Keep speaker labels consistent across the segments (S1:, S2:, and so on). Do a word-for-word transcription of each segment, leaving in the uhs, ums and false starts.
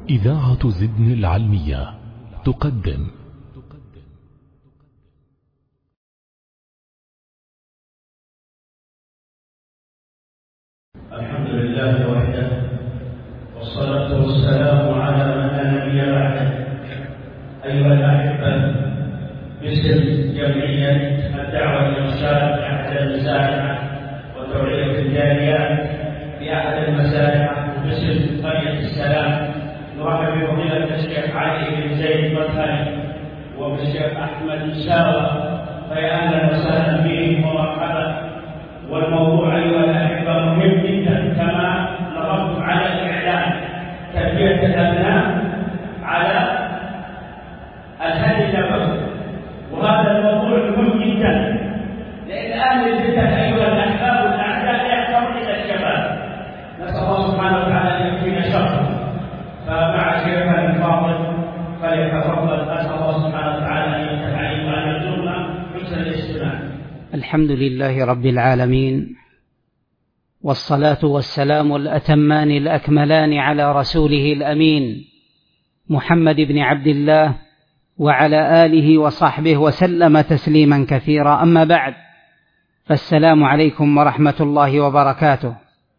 S1: إذاعة زدن العلمية تقدم
S2: الحمد لله وحده، والصلاة والسلام على من لا نبي بعده. أيها الأحبة، باسم جمعية الدعوة الإرشاد في أحد المسارح وتوعية الجاليات في أحد المسارح وباسم قرية السلام نرحب بفضيلة الشيخ علي بن زيد مدخلي وبالشيخ أحمد مساوى، فيا أهلا وسهلا بهم ومرحبا. والموضوع أيها الأحبة مهم جدا، كما نرد على الإعلام تربية الأبناء على الهدي النبوي، وهذا الموضوع مهم جدا لأن أهل الفتن أيها الأحباب والأعداء يحترون إلى الشباب. نسأل الله سبحانه وتعالى أن يكفينا شره. فمع شيخنا الفاضل فليتفضل، أسأل الله سبحانه وتعالى أن يفتح علينا وأن يرزقنا حسن الاستماع.
S3: الحمد لله رب العالمين، والصلاة والسلام الأتمان الأكملان على رسوله الأمين محمد بن عبد الله وعلى آله وصحبه وسلم تسليما كثيرا. أما بعد، فالسلام عليكم ورحمة الله وبركاته.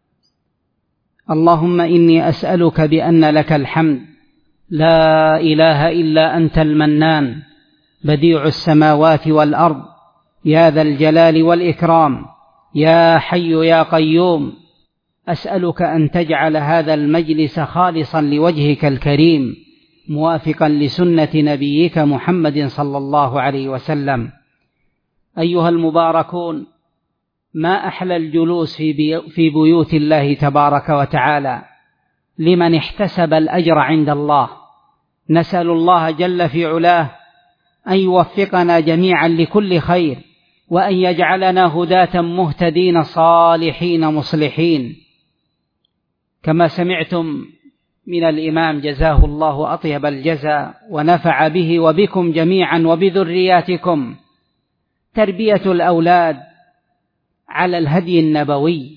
S3: اللهم إني أسألك بأن لك الحمد، لا إله إلا أنت المنان، بديع السماوات والأرض، يا ذا الجلال والإكرام، يا حي يا قيوم. أسألك أن تجعل هذا المجلس خالصا لوجهك الكريم، موافقا لسنة نبيك محمد صلى الله عليه وسلم. أيها المباركون، ما أحلى الجلوس في بيوت الله تبارك وتعالى لمن احتسب الأجر عند الله. نسأل الله جل في علاه أن يوفقنا جميعا لكل خير، وأن يجعلنا هداة مهتدين صالحين مصلحين. كما سمعتم من الإمام جزاه الله أطيب الجزاء ونفع به وبكم جميعا وبذرياتكم، تربية الأولاد على الهدي النبوي.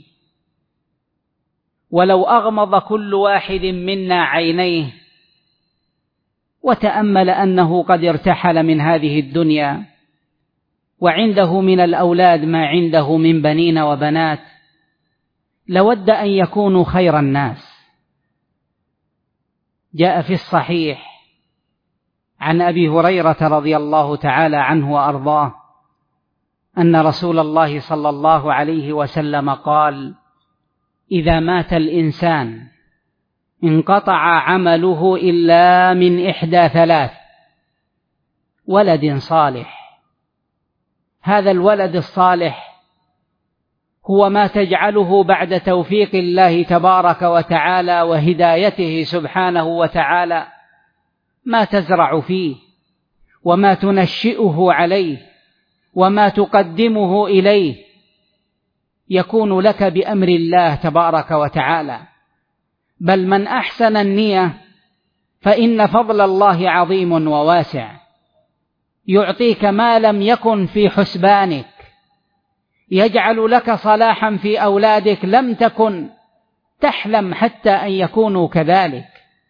S3: ولو أغمض كل واحد منا عينيه وتأمل أنه قد ارتحل من هذه الدنيا وعنده من الأولاد ما عنده من بنين وبنات، لود أن يكونوا خير الناس. جاء في الصحيح عن أبي هريرة رضي الله تعالى عنه وأرضاه أن رسول الله صلى الله عليه وسلم قال: إذا مات الإنسان انقطع عمله إلا من إحدى ثلاث: ولد صالح. هذا الولد الصالح هو ما تجعله بعد توفيق الله تبارك وتعالى وهدايته سبحانه وتعالى، ما تزرع فيه وما تنشئه عليه وما تقدمه إليه يكون لك بأمر الله تبارك وتعالى. بل من أحسن النية فإن فضل الله عظيم وواسع، يعطيك ما لم يكن في حسبانك، يجعل لك صلاحا في أولادك لم تكن تحلم حتى أن يكونوا كذلك،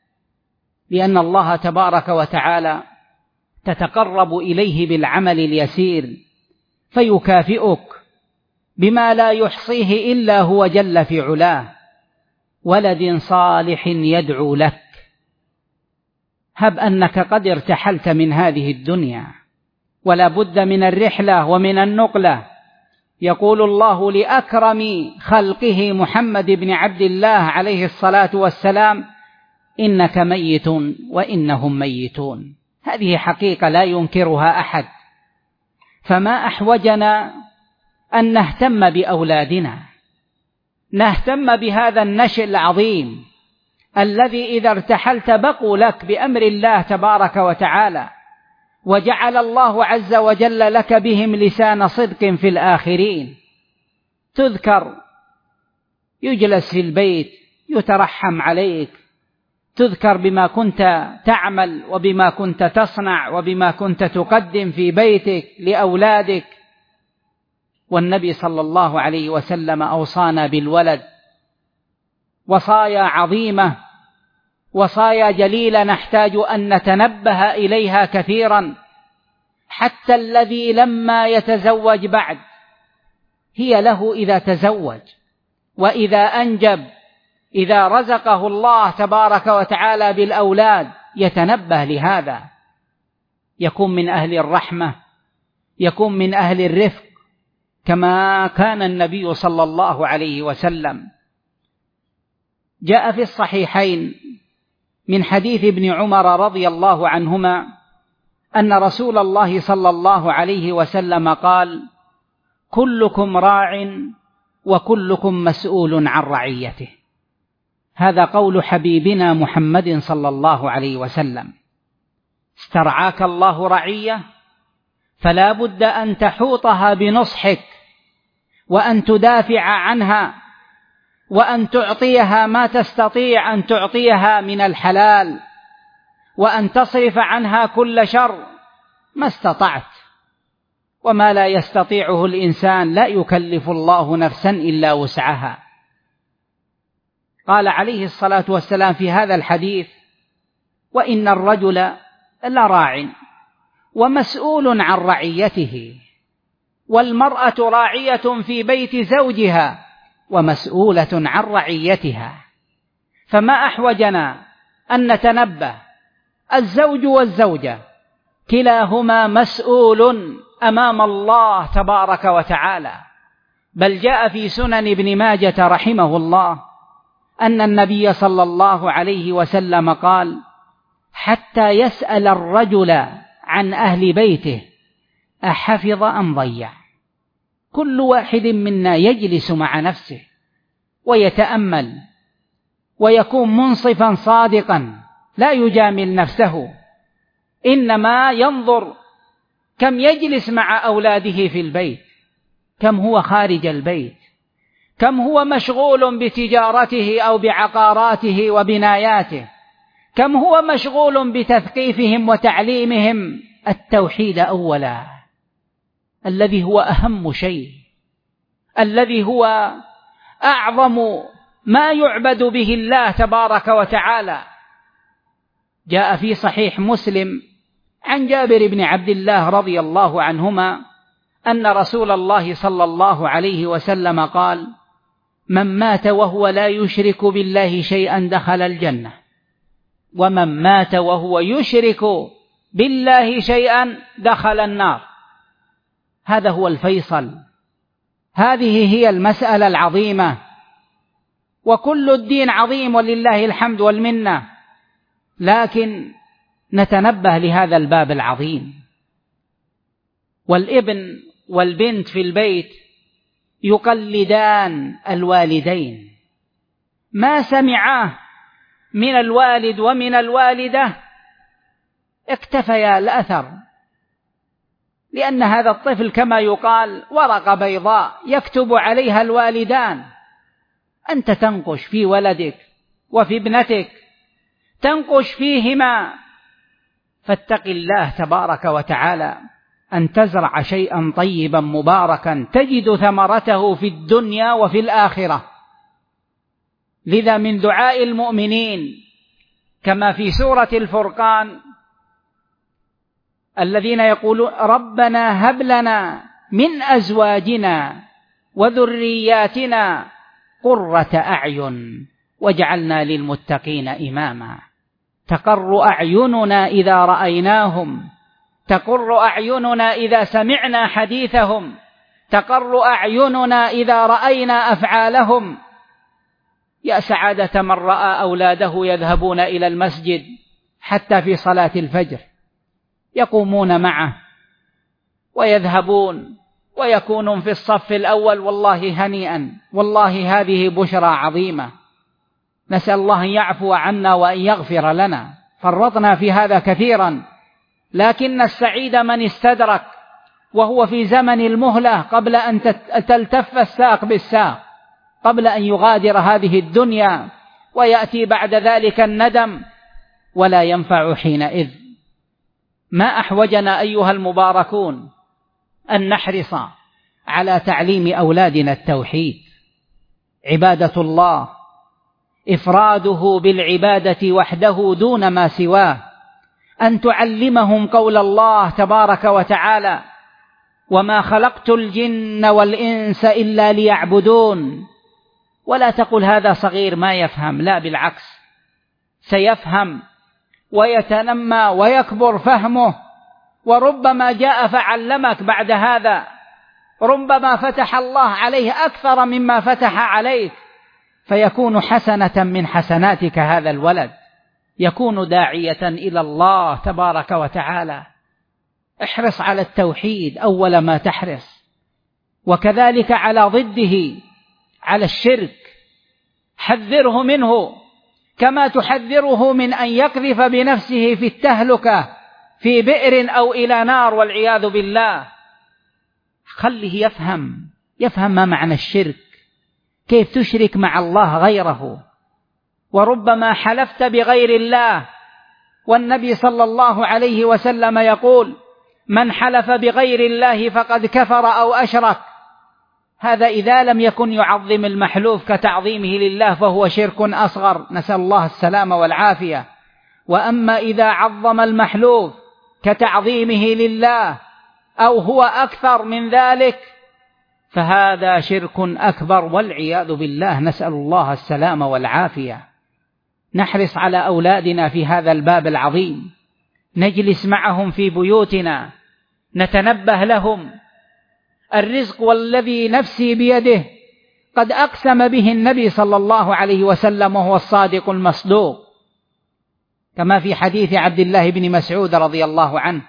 S3: لأن الله تبارك وتعالى تتقرب إليه بالعمل اليسير فيكافئك بما لا يحصيه إلا هو جل في علاه: ولد صالح يدعو لك. هب أنك قد ارتحلت من هذه الدنيا ولا بد من الرحلة ومن النقلة. يقول الله لأكرم خلقه محمد بن عبد الله عليه الصلاة والسلام: إنك ميت وإنهم ميتون. هذه حقيقة لا ينكرها أحد. فما أحوجنا أن نهتم بأولادنا، نهتم بهذا النشء العظيم الذي إذا ارتحلت بقوا لك بأمر الله تبارك وتعالى، وجعل الله عز وجل لك بهم لسان صدق في الآخرين. تذكر، يجلس في البيت يترحم عليك، تذكر بما كنت تعمل وبما كنت تصنع وبما كنت تقدم في بيتك لأولادك. والنبي صلى الله عليه وسلم أوصانا بالولد وصايا عظيمة وصايا جليلة نحتاج أن نتنبه إليها كثيرا، حتى الذي لما يتزوج بعد هي له إذا تزوج وإذا أنجب، إذا رزقه الله تبارك وتعالى بالأولاد يتنبه لهذا، يكون من أهل الرحمة، يكون من أهل الرفق، كما كان النبي صلى الله عليه وسلم. جاء في الصحيحين من حديث ابن عمر رضي الله عنهما أن رسول الله صلى الله عليه وسلم قال: كلكم راع وكلكم مسؤول عن رعيته. هذا قول حبيبنا محمد صلى الله عليه وسلم. استرعاك الله رعية، فلا بد أن تحوطها بنصحك، وأن تدافع عنها، وأن تعطيها ما تستطيع أن تعطيها من الحلال، وأن تصرف عنها كل شر ما استطعت. وما لا يستطيعه الإنسان لا يكلف الله نفسا إلا وسعها. قال عليه الصلاة والسلام في هذا الحديث: وإن الرجل لراع ومسؤول عن رعيته، والمرأة راعية في بيت زوجها ومسؤولة عن رعيتها. فما أحوجنا أن نتنبه، الزوج والزوجة كلاهما مسؤول أمام الله تبارك وتعالى. بل جاء في سنن ابن ماجة رحمه الله أن النبي صلى الله عليه وسلم قال: حتى يسأل الرجل عن أهل بيته أحفظ أم ضيع. كل واحد منا يجلس مع نفسه ويتأمل ويكون منصفا صادقا، لا يجامل نفسه، إنما ينظر كم يجلس مع أولاده في البيت، كم هو خارج البيت، كم هو مشغول بتجارته أو بعقاراته وبناياته، كم هو مشغول بتثقيفهم وتعليمهم التوحيد أولا، الذي هو أهم شيء، الذي هو أعظم ما يعبد به الله تبارك وتعالى. جاء في صحيح مسلم عن جابر بن عبد الله رضي الله عنهما أن رسول الله صلى الله عليه وسلم قال: من مات وهو لا يشرك بالله شيئا دخل الجنة، ومن مات وهو يشرك بالله شيئا دخل النار. هذا هو الفيصل، هذه هي المسألة العظيمة. وكل الدين عظيم ولله الحمد والمنة، لكن نتنبه لهذا الباب العظيم. والابن والبنت في البيت يقلدان الوالدين، ما سمعاه من الوالد ومن الوالدة اكتفيا الأثر، لأن هذا الطفل كما يقال ورقة بيضاء يكتب عليها الوالدان. أنت تنقش في ولدك وفي ابنتك، تنقش فيهما، فاتق الله تبارك وتعالى أن تزرع شيئا طيبا مباركا تجد ثمرته في الدنيا وفي الآخرة. لذا من دعاء المؤمنين كما في سورة الفرقان الذين يقولون: ربنا هب لنا من أزواجنا وذرياتنا قرة أعين واجعلنا للمتقين إماما. تقر أعيننا إذا رأيناهم، تقر أعيننا إذا سمعنا حديثهم، تقر أعيننا إذا رأينا أفعالهم. يا سعادة من رأى أولاده يذهبون إلى المسجد حتى في صلاة الفجر، يقومون معه ويذهبون ويكونون في الصف الأول، والله هنيئا، والله هذه بشرى عظيمة. نسأل الله أن يعفو عنا وأن يغفر لنا، فرطنا في هذا كثيرا. لكن السعيد من استدرك وهو في زمن المهلة قبل أن تلتف الساق بالساق، قبل أن يغادر هذه الدنيا، ويأتي بعد ذلك الندم ولا ينفع حينئذ. ما أحوجنا أيها المباركون أن نحرص على تعليم أولادنا التوحيد، عبادة الله، إفراده بالعبادة وحده دون ما سواه، أن تعلمهم قول الله تبارك وتعالى: وما خلقت الجن والإنس إلا ليعبدون. ولا تقل هذا صغير ما يفهم، لا، بالعكس، سيفهم ويتنمى ويكبر فهمه، وربما جاء فعلمك بعد هذا، ربما فتح الله عليه أكثر مما فتح عليك، فيكون حسنة من حسناتك هذا الولد، يكون داعية إلى الله تبارك وتعالى. احرص على التوحيد أول ما تحرص، وكذلك على ضده، على الشرك، حذره منه كما تحذره من أن يقذف بنفسه في التهلكة في بئر أو إلى نار والعياذ بالله. خليه يفهم يفهم ما معنى الشرك، كيف تشرك مع الله غيره. وربما حلفت بغير الله، والنبي صلى الله عليه وسلم يقول: من حلف بغير الله فقد كفر أو أشرك. هذا إذا لم يكن يعظم المحلوف كتعظيمه لله فهو شرك أصغر، نسأل الله السلامة والعافية. وأما إذا عظم المحلوف كتعظيمه لله أو هو أكثر من ذلك فهذا شرك أكبر والعياذ بالله، نسأل الله السلامة والعافية. نحرص على أولادنا في هذا الباب العظيم، نجلس معهم في بيوتنا، نتنبه لهم. الرزق والذي نفسي بيده قد أقسم به النبي صلى الله عليه وسلم وهو الصادق المصدوق، كما في حديث عبد الله بن مسعود رضي الله عنه: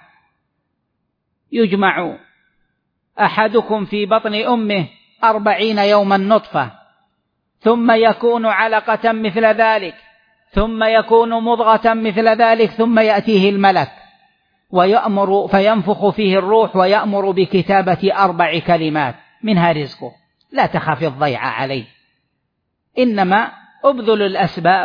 S3: يجمع أحدكم في بطن أمه أربعين يوما نطفة، ثم يكون علقة مثل ذلك، ثم يكون مضغة مثل ذلك، ثم يأتيه الملك ويأمر فينفخ فيه الروح ويأمر بكتابة أربع كلمات منها رزقه، لا تخاف الضيعة عليه، إنما أبذل الأسباب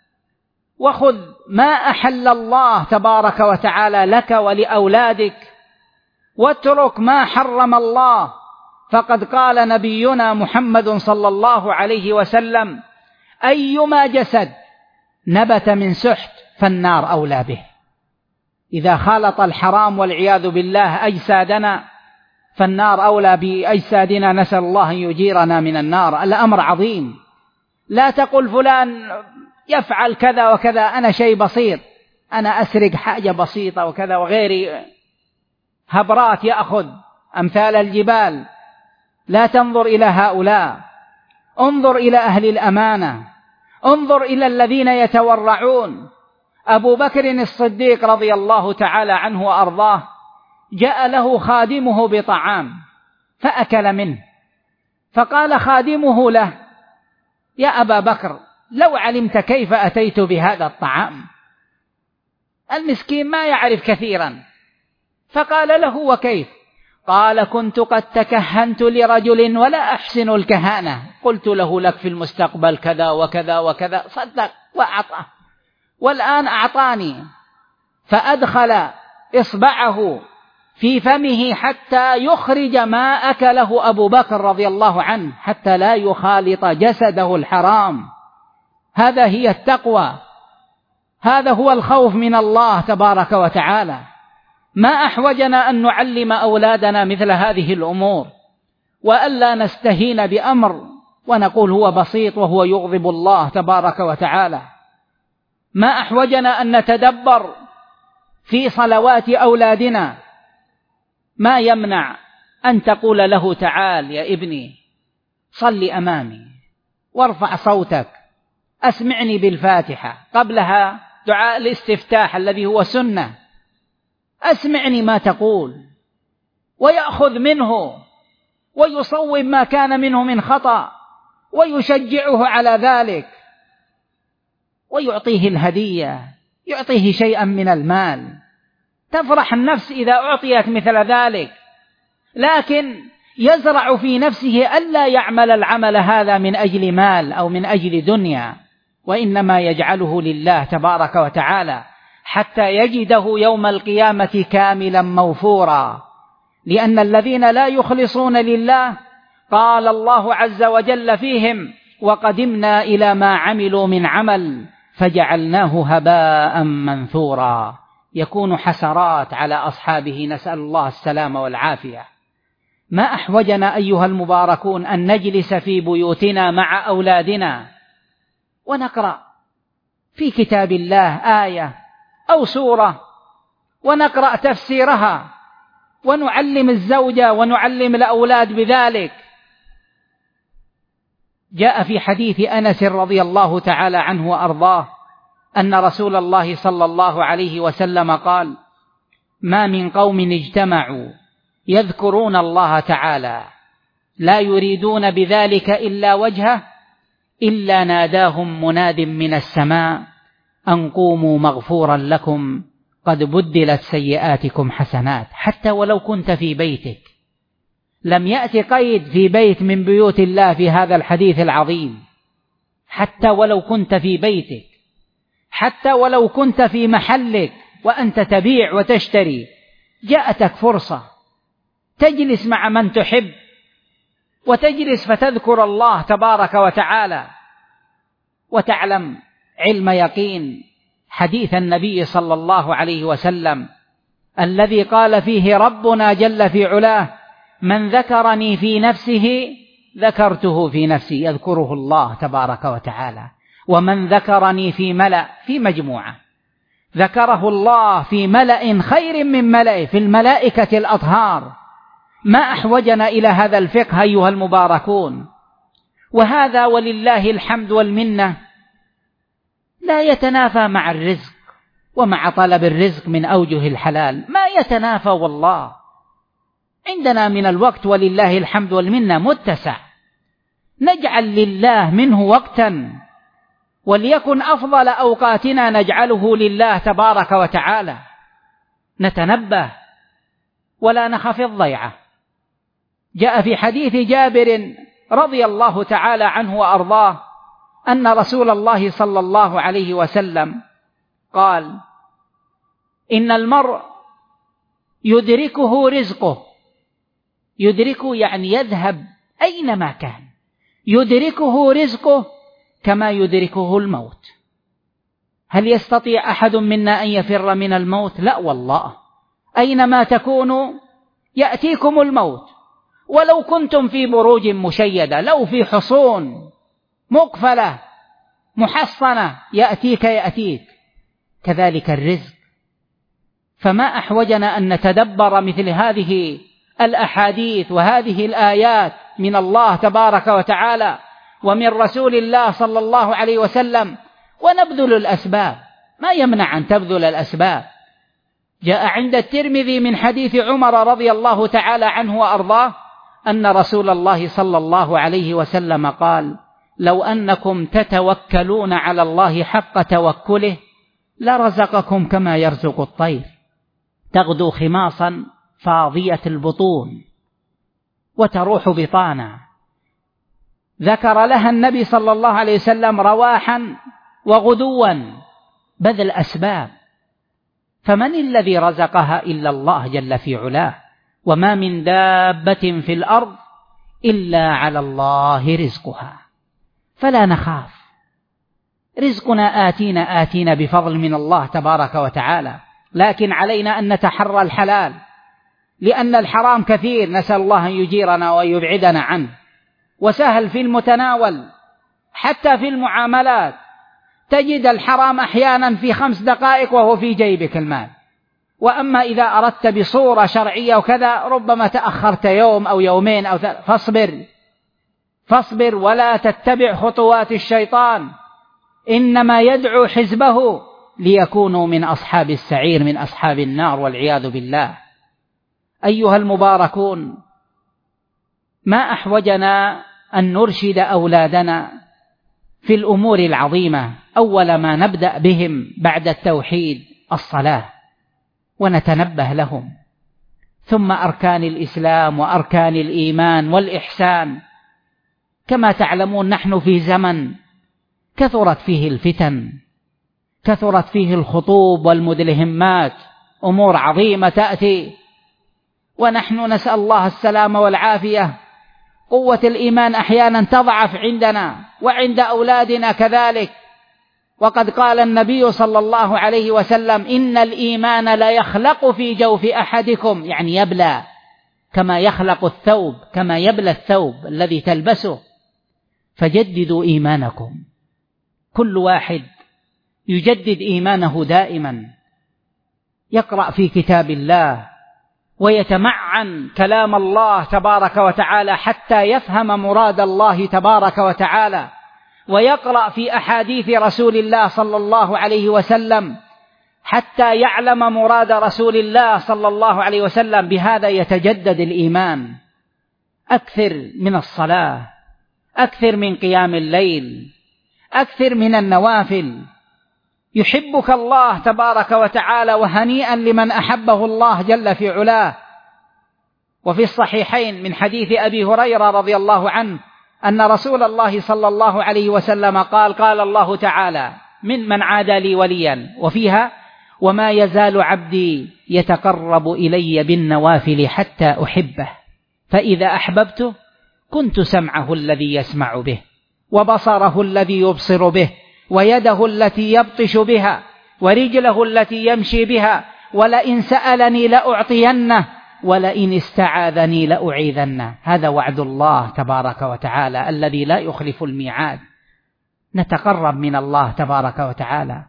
S3: وخذ ما أحل الله تبارك وتعالى لك ولأولادك، واترك ما حرم الله. فقد قال نبينا محمد صلى الله عليه وسلم: أيما جسد نبت من سحت فالنار أولى به. إذا خالط الحرام والعياذ بالله أجسادنا فالنار أولى بأجسادنا، نسأل الله أن يجيرنا من النار. الأمر عظيم. لا تقل فلان يفعل كذا وكذا، أنا شيء بسيط، أنا أسرق حاجة بسيطة وكذا، وغيري هبرات يأخذ أمثال الجبال. لا تنظر إلى هؤلاء، انظر إلى أهل الأمانة، انظر إلى الذين يتورعون. أبو بكر الصديق رضي الله تعالى عنه وأرضاه جاء له خادمه بطعام فأكل منه، فقال خادمه له: يا أبا بكر، لو علمت كيف أتيت بهذا الطعام. المسكين ما يعرف كثيرا، فقال له: وكيف؟ قال: كنت قد تكهنت لرجل ولا أحسن الكهانة، قلت له لك في المستقبل كذا وكذا وكذا، صدق وأعطاه، والآن أعطاني. فأدخل إصبعه في فمه حتى يخرج ما أكله أبو بكر رضي الله عنه، حتى لا يخالط جسده الحرام. هذا هي التقوى، هذا هو الخوف من الله تبارك وتعالى. ما أحوجنا أن نعلم أولادنا مثل هذه الأمور، وألا نستهين بأمر ونقول هو بسيط وهو يغضب الله تبارك وتعالى. ما أحوجنا أن نتدبر في صلوات أولادنا. ما يمنع أن تقول له: تعال يا ابني صل أمامي وارفع صوتك، أسمعني بالفاتحة، قبلها دعاء الاستفتاح الذي هو سنة، أسمعني ما تقول، ويأخذ منه ويصوب ما كان منه من خطأ ويشجعه على ذلك، ويعطيه الهدية، يعطيه شيئا من المال. تفرح النفس إذا أعطيت مثل ذلك، لكن يزرع في نفسه ألا يعمل العمل هذا من أجل مال أو من أجل دنيا، وإنما يجعله لله تبارك وتعالى حتى يجده يوم القيامة كاملا موفورا. لأن الذين لا يخلصون لله قال الله عز وجل فيهم: وقدمنا إلى ما عملوا من عمل فجعلناه هباء منثورا، يكون حسرات على أصحابه، نسأل الله السلامة والعافية. ما أحوجنا أيها المباركون أن نجلس في بيوتنا مع أولادنا ونقرأ في كتاب الله آية أو سورة ونقرأ تفسيرها ونعلم الزوجة ونعلم الأولاد بذلك. جاء في حديث أنس رضي الله تعالى عنه وأرضاه أن رسول الله صلى الله عليه وسلم قال: ما من قوم اجتمعوا يذكرون الله تعالى لا يريدون بذلك إلا وجهه إلا ناداهم مناد من السماء أن قوموا مغفورا لكم قد بدلت سيئاتكم حسنات. حتى ولو كنت في بيتك، لم يأتي قيد في بيت من بيوت الله في هذا الحديث العظيم، حتى ولو كنت في بيتك، حتى ولو كنت في محلك وأنت تبيع وتشتري، جاءتك فرصة تجلس مع من تحب وتجلس فتذكر الله تبارك وتعالى وتعلم علم يقين حديث النبي صلى الله عليه وسلم الذي قال فيه ربنا جل في علاه: من ذكرني في نفسه ذكرته في نفسي، يذكره الله تبارك وتعالى. ومن ذكرني في ملأ، في مجموعة، ذكره الله في ملأ خير من ملأ، في الملائكة الأطهار. ما أحوجنا إلى هذا الفقه أيها المباركون. وهذا ولله الحمد والمنة لا يتنافى مع الرزق ومع طلب الرزق من أوجه الحلال، ما يتنافى والله. عندنا من الوقت ولله الحمد والمنة متسع، نجعل لله منه وقتا، وليكن أفضل أوقاتنا نجعله لله تبارك وتعالى. نتنبه ولا نخف الضيعة. جاء في حديث جابر رضي الله تعالى عنه وأرضاه أن رسول الله صلى الله عليه وسلم قال: إن المرء يدركه رزقه، يدركه يعني يذهب أينما كان، يدركه رزقه كما يدركه الموت. هل يستطيع أحد منا أن يفر من الموت؟ لا والله، أينما تكونوا يأتيكم الموت، ولو كنتم في بروج مشيدة، لو في حصون مقفلة محصنة، يأتيك يأتيك. كذلك الرزق. فما أحوجنا أن نتدبر مثل هذه الأحاديث وهذه الآيات من الله تبارك وتعالى ومن رسول الله صلى الله عليه وسلم، ونبذل الأسباب. ما يمنع أن تبذل الأسباب. جاء عند الترمذي من حديث عمر رضي الله تعالى عنه وأرضاه أن رسول الله صلى الله عليه وسلم قال: لو أنكم تتوكلون على الله حق توكله لرزقكم كما يرزق الطير تغدو خماصا فاضية البطون وتروح بطانا. ذكر لها النبي صلى الله عليه وسلم رواحا وغدوا، بذل أسباب. فمن الذي رزقها إلا الله جل في علاه. وما من دابة في الأرض إلا على الله رزقها، فلا نخاف. رزقنا آتينا آتينا بفضل من الله تبارك وتعالى، لكن علينا أن نتحرى الحلال، لأن الحرام كثير، نسأل الله أن يجيرنا ويبعدنا عنه. وسهل في المتناول، حتى في المعاملات تجد الحرام أحيانا في خمس دقائق وهو في جيبك المال. وأما إذا أردت بصورة شرعية وكذا ربما تأخرت يوم أو يومين أو ثلاث. فاصبر فاصبر ولا تتبع خطوات الشيطان، إنما يدعو حزبه ليكونوا من أصحاب السعير، من أصحاب النار والعياذ بالله. أيها المباركون، ما أحوجنا أن نرشد أولادنا في الأمور العظيمة. أول ما نبدأ بهم بعد التوحيد الصلاة، ونتنبه لهم، ثم أركان الإسلام وأركان الإيمان والإحسان. كما تعلمون نحن في زمن كثرت فيه الفتن، كثرت فيه الخطوب والمدلهمات، أمور عظيمة تأتي، ونحن نسأل الله السلامة والعافية. قوة الإيمان أحيانا تضعف عندنا وعند أولادنا كذلك. وقد قال النبي صلى الله عليه وسلم: إن الإيمان لا يخلق في جوف أحدكم، يعني يبلى كما يخلق الثوب، كما يبلى الثوب الذي تلبسه. فجددوا إيمانكم، كل واحد يجدد إيمانه دائما، يقرأ في كتاب الله ويتمعن كلام الله تبارك وتعالى حتى يفهم مراد الله تبارك وتعالى، ويقرأ في أحاديث رسول الله صلى الله عليه وسلم حتى يعلم مراد رسول الله صلى الله عليه وسلم. بهذا يتجدد الإيمان. أكثر من الصلاة، أكثر من قيام الليل، أكثر من النوافل. يحبك الله تبارك وتعالى، وهنيئا لمن أحبه الله جل في علاه. وفي الصحيحين من حديث أبي هريرة رضي الله عنه أن رسول الله صلى الله عليه وسلم قال: قال الله تعالى: من من عادى لي وليا، وفيها: وما يزال عبدي يتقرب إلي بالنوافل حتى أحبه، فإذا أحببته كنت سمعه الذي يسمع به، وبصره الذي يبصر به، ويده التي يبطش بها، ورجله التي يمشي بها، ولئن سألني لأعطينه، ولئن استعاذني لأعيذنه. هذا وعد الله تبارك وتعالى الذي لا يخلف الميعاد. نتقرب من الله تبارك وتعالى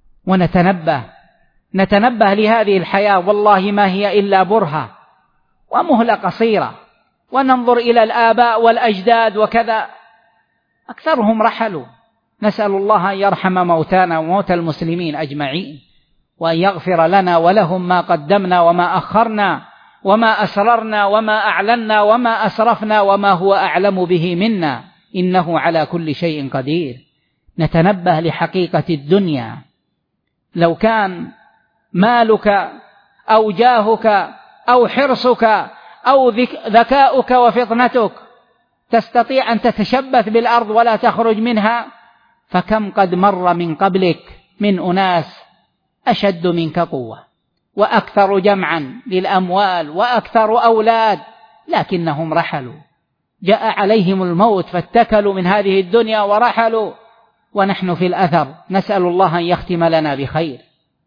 S3: ونتنبه نتنبه لهذه الحياة، والله ما هي إلا برهة ومهلة قصيرة. وننظر إلى الآباء والأجداد وكذا، أكثرهم رحلوا. نسأل الله أن يرحم موتانا وموتى المسلمين أجمعين، وأن يغفر لنا ولهم ما قدمنا وما أخرنا، وما أسررنا وما أعلنا وما أسرفنا، وما هو أعلم به منا، إنه على كل شيء قدير. نتنبه لحقيقة الدنيا. لو كان مالك أو جاهك أو حرصك أو ذكاؤك وفطنتك تستطيع أن تتشبث بالأرض ولا تخرج منها، فكم قد مر من قبلك من أناس أشد منك قوة وأكثر جمعا للأموال وأكثر أولاد، لكنهم رحلوا. جاء عليهم الموت فاتكلوا من هذه الدنيا ورحلوا، ونحن في الأثر. نسأل الله أن يختم لنا بخير.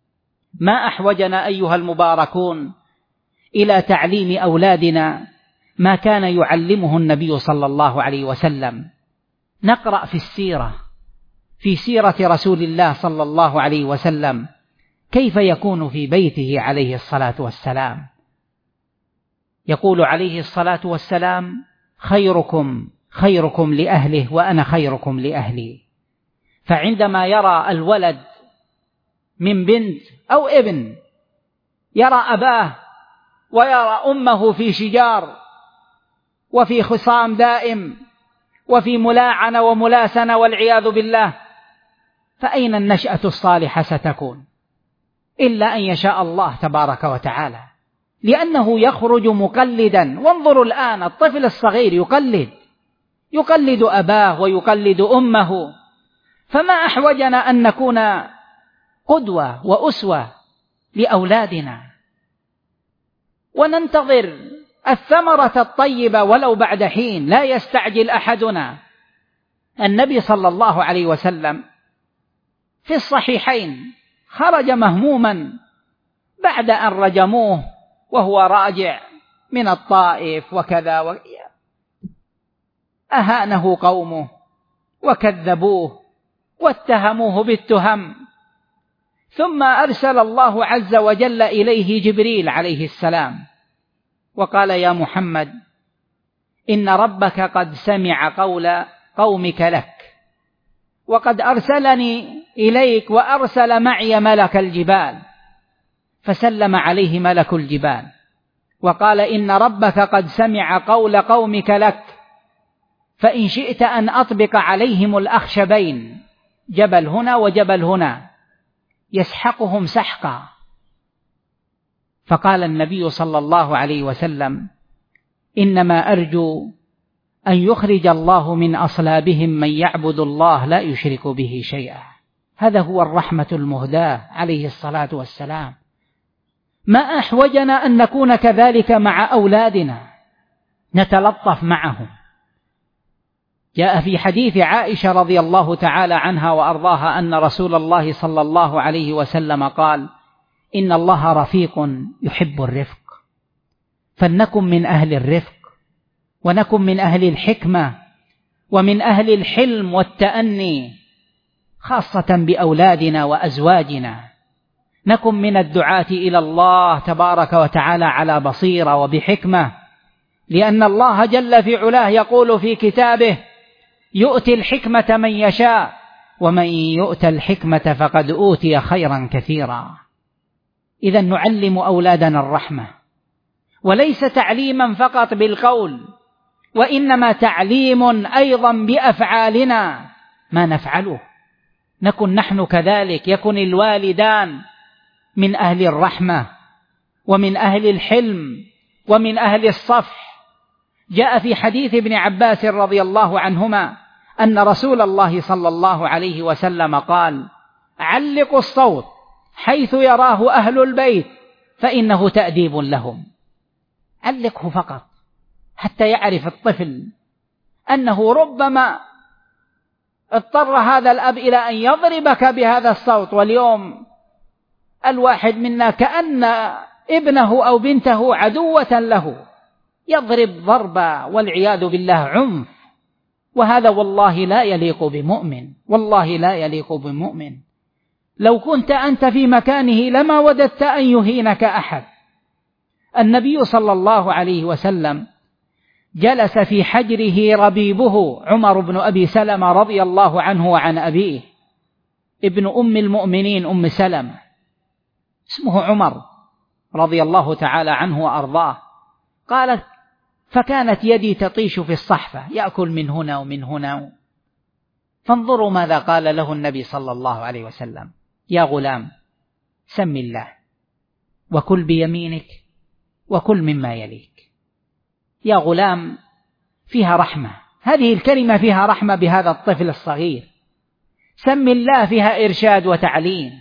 S3: ما أحوجنا أيها المباركون إلى تعليم أولادنا ما كان يعلمه النبي صلى الله عليه وسلم. نقرأ في السيرة، في سيرة رسول الله صلى الله عليه وسلم، كيف يكون في بيته عليه الصلاة والسلام. يقول عليه الصلاة والسلام: خيركم خيركم لأهله وأنا خيركم لأهلي. فعندما يرى الولد من بنت أو ابن، يرى أباه ويرى أمه في شجار وفي خصام دائم وفي ملاعنة وملاسنة والعياذ بالله، فأين النشأة الصالحة ستكون؟ إلا أن يشاء الله تبارك وتعالى، لأنه يخرج مقلدا. وانظروا الآن الطفل الصغير يقلد يقلد أباه ويقلد أمه. فما أحوجنا أن نكون قدوة وأسوة لأولادنا، وننتظر الثمرة الطيبة ولو بعد حين. لا يستعجل أحدنا. النبي صلى الله عليه وسلم في الصحيحين خرج مهموما بعد أن رجموه وهو راجع من الطائف وكذا و... أهانه قومه وكذبوه واتهموه بالتهم، ثم أرسل الله عز وجل إليه جبريل عليه السلام وقال: يا محمد، إن ربك قد سمع قول قومك لك، وقد أرسلني إليك وأرسل معي ملك الجبال. فسلم عليه ملك الجبال وقال: إن ربك قد سمع قول قومك لك، فإن شئت أن أطبق عليهم الأخشبين، جبل هنا وجبل هنا، يسحقهم سحقا. فقال النبي صلى الله عليه وسلم: إنما أرجو أن يخرج الله من أصلابهم من يعبد الله لا يشرك به شيئا. هذا هو الرحمة المهداة عليه الصلاة والسلام. ما أحوجنا أن نكون كذلك مع أولادنا، نتلطف معهم جاء في حديث عائشة رضي الله تعالى عنها وأرضاها أن رسول الله صلى الله عليه وسلم قال: إن الله رفيق يحب الرفق، فلنكن من أهل الرفق، ونكن من أهل الحكمة، ومن أهل الحلم والتأني، خاصة بأولادنا وأزواجنا. نكن من الدعاة إلى الله تبارك وتعالى على بصيرة وبحكمة، لأن الله جل في علاه يقول في كتابه: يؤتي الحكمة من يشاء ومن يؤت الحكمة فقد أوتي خيرا كثيرا. إذا نعلم أولادنا الرحمة، وليس تعليما فقط بالقول، وإنما تعليم أيضا بأفعالنا ما نفعله. نكن نحن كذلك، يكن الوالدان من أهل الرحمة ومن أهل الحلم ومن أهل الصفح. جاء في حديث ابن عباس رضي الله عنهما أن رسول الله صلى الله عليه وسلم قال: علقوا الصوت حيث يراه أهل البيت فإنه تأديب لهم. علقه فقط حتى يعرف الطفل أنه ربما اضطر هذا الأب إلى أن يضربك بهذا الصوت. واليوم الواحد منا كأن ابنه أو بنته عدوة له، يضرب ضربا والعياذ بالله عنف، وهذا والله لا يليق بمؤمن، والله لا يليق بمؤمن. لو كنت أنت في مكانه لما وددت أن يهينك أحد. النبي صلى الله عليه وسلم جلس في حجره ربيبه عمر بن أبي سلمة رضي الله عنه وعن أبيه، ابن أم المؤمنين أم سلمة، اسمه عمر رضي الله تعالى عنه وأرضاه. قالت: فكانت يدي تطيش في الصحفة، يأكل من هنا ومن هنا. فانظروا ماذا قال له النبي صلى الله عليه وسلم: يا غلام سم الله وكل بيمينك وكل مما يليك. يا غلام، فيها رحمة، هذه الكلمة فيها رحمة بهذا الطفل الصغير. سم الله فيها إرشاد وتعليم.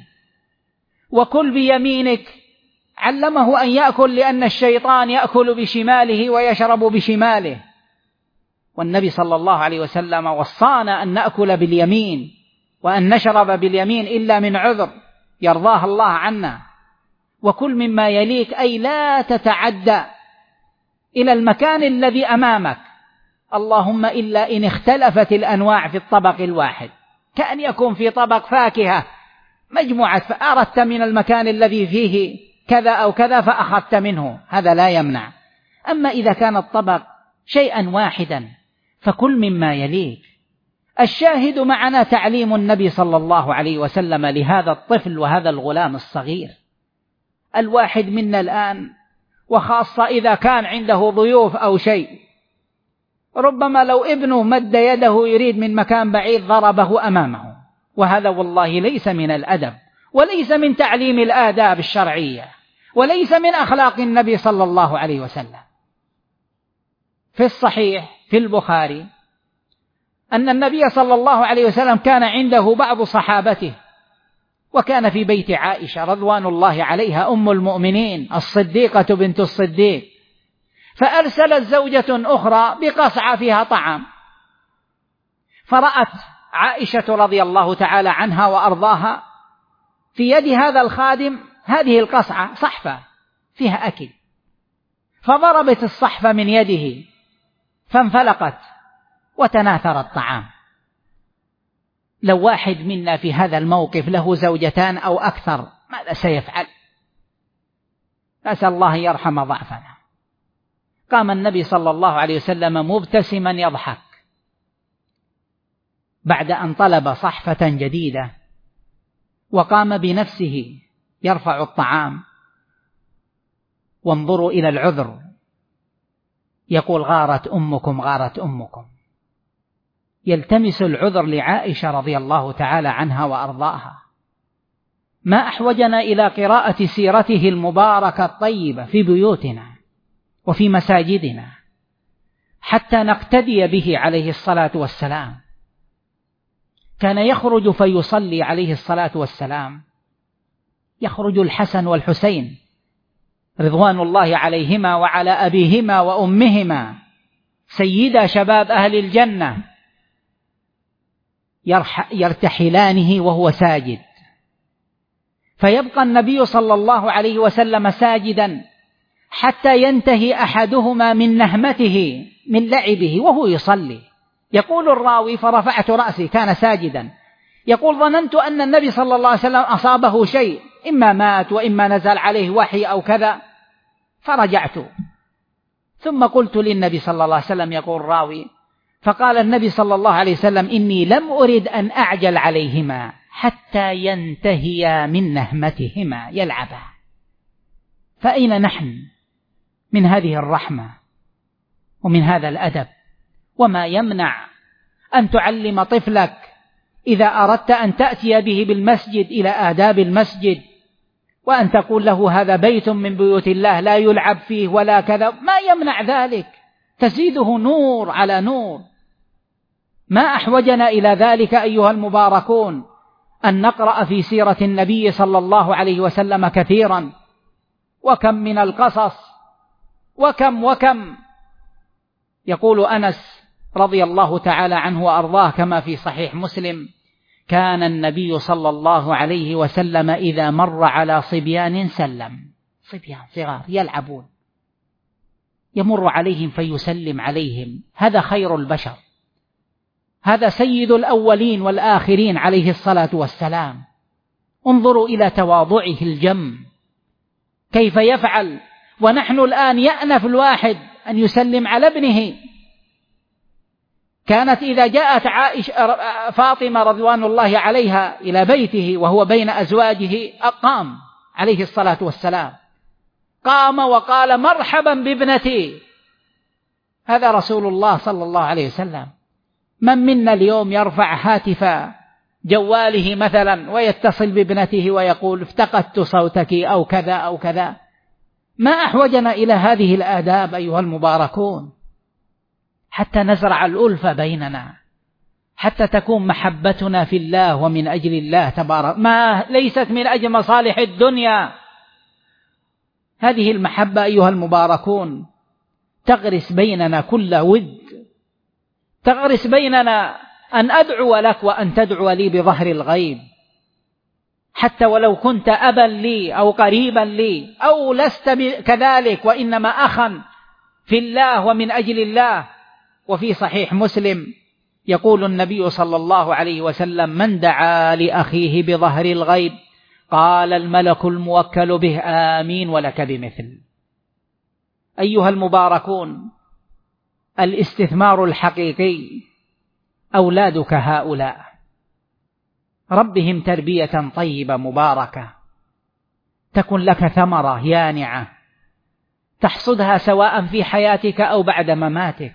S3: وكل بيمينك، علمه أن يأكل لأن الشيطان يأكل بشماله ويشرب بشماله، والنبي صلى الله عليه وسلم وصانا أن نأكل باليمين وأن نشرب باليمين إلا من عذر يرضاه الله عنا. وكل مما يليك، أي لا تتعدى إلى المكان الذي أمامك، اللهم إلا إن اختلفت الأنواع في الطبق الواحد، كأن يكون في طبق فاكهة مجموعة، فأردت من المكان الذي فيه كذا أو كذا فأخذت منه، هذا لا يمنع. أما إذا كان الطبق شيئا واحدا فكل مما يليك. الشاهد معنا تعليم النبي صلى الله عليه وسلم لهذا الطفل وهذا الغلام الصغير. الواحد منا الآن، وخاصة إذا كان عنده ضيوف أو شيء، ربما لو ابنه مد يده يريد من مكان بعيد ضربه أمامه، وهذا والله ليس من الأدب، وليس من تعليم الآداب الشرعية، وليس من أخلاق النبي صلى الله عليه وسلم. في الصحيح في البخاري أن النبي صلى الله عليه وسلم كان عنده بعض صحابته، وكان في بيت عائشة رضوان الله عليها أم المؤمنين الصديقة بنت الصديق، فأرسلت زوجة أخرى بقصعة فيها طعام، فرأت عائشة رضي الله تعالى عنها وأرضاها في يد هذا الخادم هذه القصعة صحفة فيها أكل، فضربت الصحفة من يده فانفلقت وتناثر الطعام. لو واحد منا في هذا الموقف له زوجتان أو أكثر ماذا سيفعل؟ نسأل الله يرحم ضعفنا. قام النبي صلى الله عليه وسلم مبتسما يضحك بعد أن طلب صحفة جديدة، وقام بنفسه يرفع الطعام. وانظروا إلى العذر، يقول: غارت أمكم غارت أمكم، يلتمس العذر لعائشة رضي الله تعالى عنها وأرضاها. ما أحوجنا إلى قراءة سيرته المباركة الطيبة في بيوتنا وفي مساجدنا حتى نقتدي به عليه الصلاة والسلام. كان يخرج فيصلي عليه الصلاة والسلام، يخرج الحسن والحسين رضوان الله عليهما وعلى أبيهما وأمهما سيدا شباب أهل الجنة، يرتحلانه وهو ساجد، فيبقى النبي صلى الله عليه وسلم ساجدا حتى ينتهي أحدهما من نهمته من لعبه وهو يصلي. يقول الراوي: فرفعت رأسي، كان ساجدا، يقول: ظننت أن النبي صلى الله عليه وسلم أصابه شيء، إما مات وإما نزل عليه وحي أو كذا، فرجعت. ثم قلت للنبي صلى الله عليه وسلم، يقول الراوي: فقال النبي صلى الله عليه وسلم: إني لم أرد أن أعجل عليهما حتى ينتهيا من نهمتهما يلعبا. فأين نحن من هذه الرحمة ومن هذا الأدب؟ وما يمنع أن تعلم طفلك إذا أردت أن تأتي به بالمسجد إلى آداب المسجد، وأن تقول له: هذا بيت من بيوت الله لا يلعب فيه ولا كذا، ما يمنع ذلك، تزيده نور على نور. ما أحوجنا إلى ذلك أيها المباركون أن نقرأ في سيرة النبي صلى الله عليه وسلم كثيرا، وكم من القصص، وكم وكم. يقول أنس رضي الله تعالى عنه وأرضاه كما في صحيح مسلم: كان النبي صلى الله عليه وسلم إذا مر على صبيان سلم، صبيان صغار يلعبون، يمر عليهم فيسلم عليهم. هذا خير البشر، هذا سيد الأولين والآخرين عليه الصلاة والسلام. انظروا إلى تواضعه الجم كيف يفعل. ونحن الآن يأنف الواحد أن يسلم على ابنه. كانت إذا جاءت عائشة فاطمة رضوان الله عليها إلى بيته وهو بين أزواجه، قام عليه الصلاة والسلام، قام وقال: مرحبا بابنتي. هذا رسول الله صلى الله عليه وسلم. من منا اليوم يرفع هاتف جواله مثلا ويتصل بابنته ويقول: افتقدت صوتك أو كذا أو كذا؟ ما أحوجنا إلى هذه الآداب أيها المباركون، حتى نزرع الألفة بيننا، حتى تكون محبتنا في الله ومن أجل الله تبارك، ما ليست من أجل مصالح الدنيا. هذه المحبة أيها المباركون تغرس بيننا كل ود، تغرس بيننا أن أدعو لك وأن تدعو لي بظهر الغيب، حتى ولو كنت أبا لي أو قريبا لي أو لست كذلك، وإنما أخا في الله ومن أجل الله. وفي صحيح مسلم يقول النبي صلى الله عليه وسلم: من دعا لأخيه بظهر الغيب قال الملك الموكل به: آمين ولك بمثل. أيها المباركون، الاستثمار الحقيقي أولادك هؤلاء، ربهم تربية طيبة مباركة، تكن لك ثمرة يانعة تحصدها سواء في حياتك أو بعد مماتك.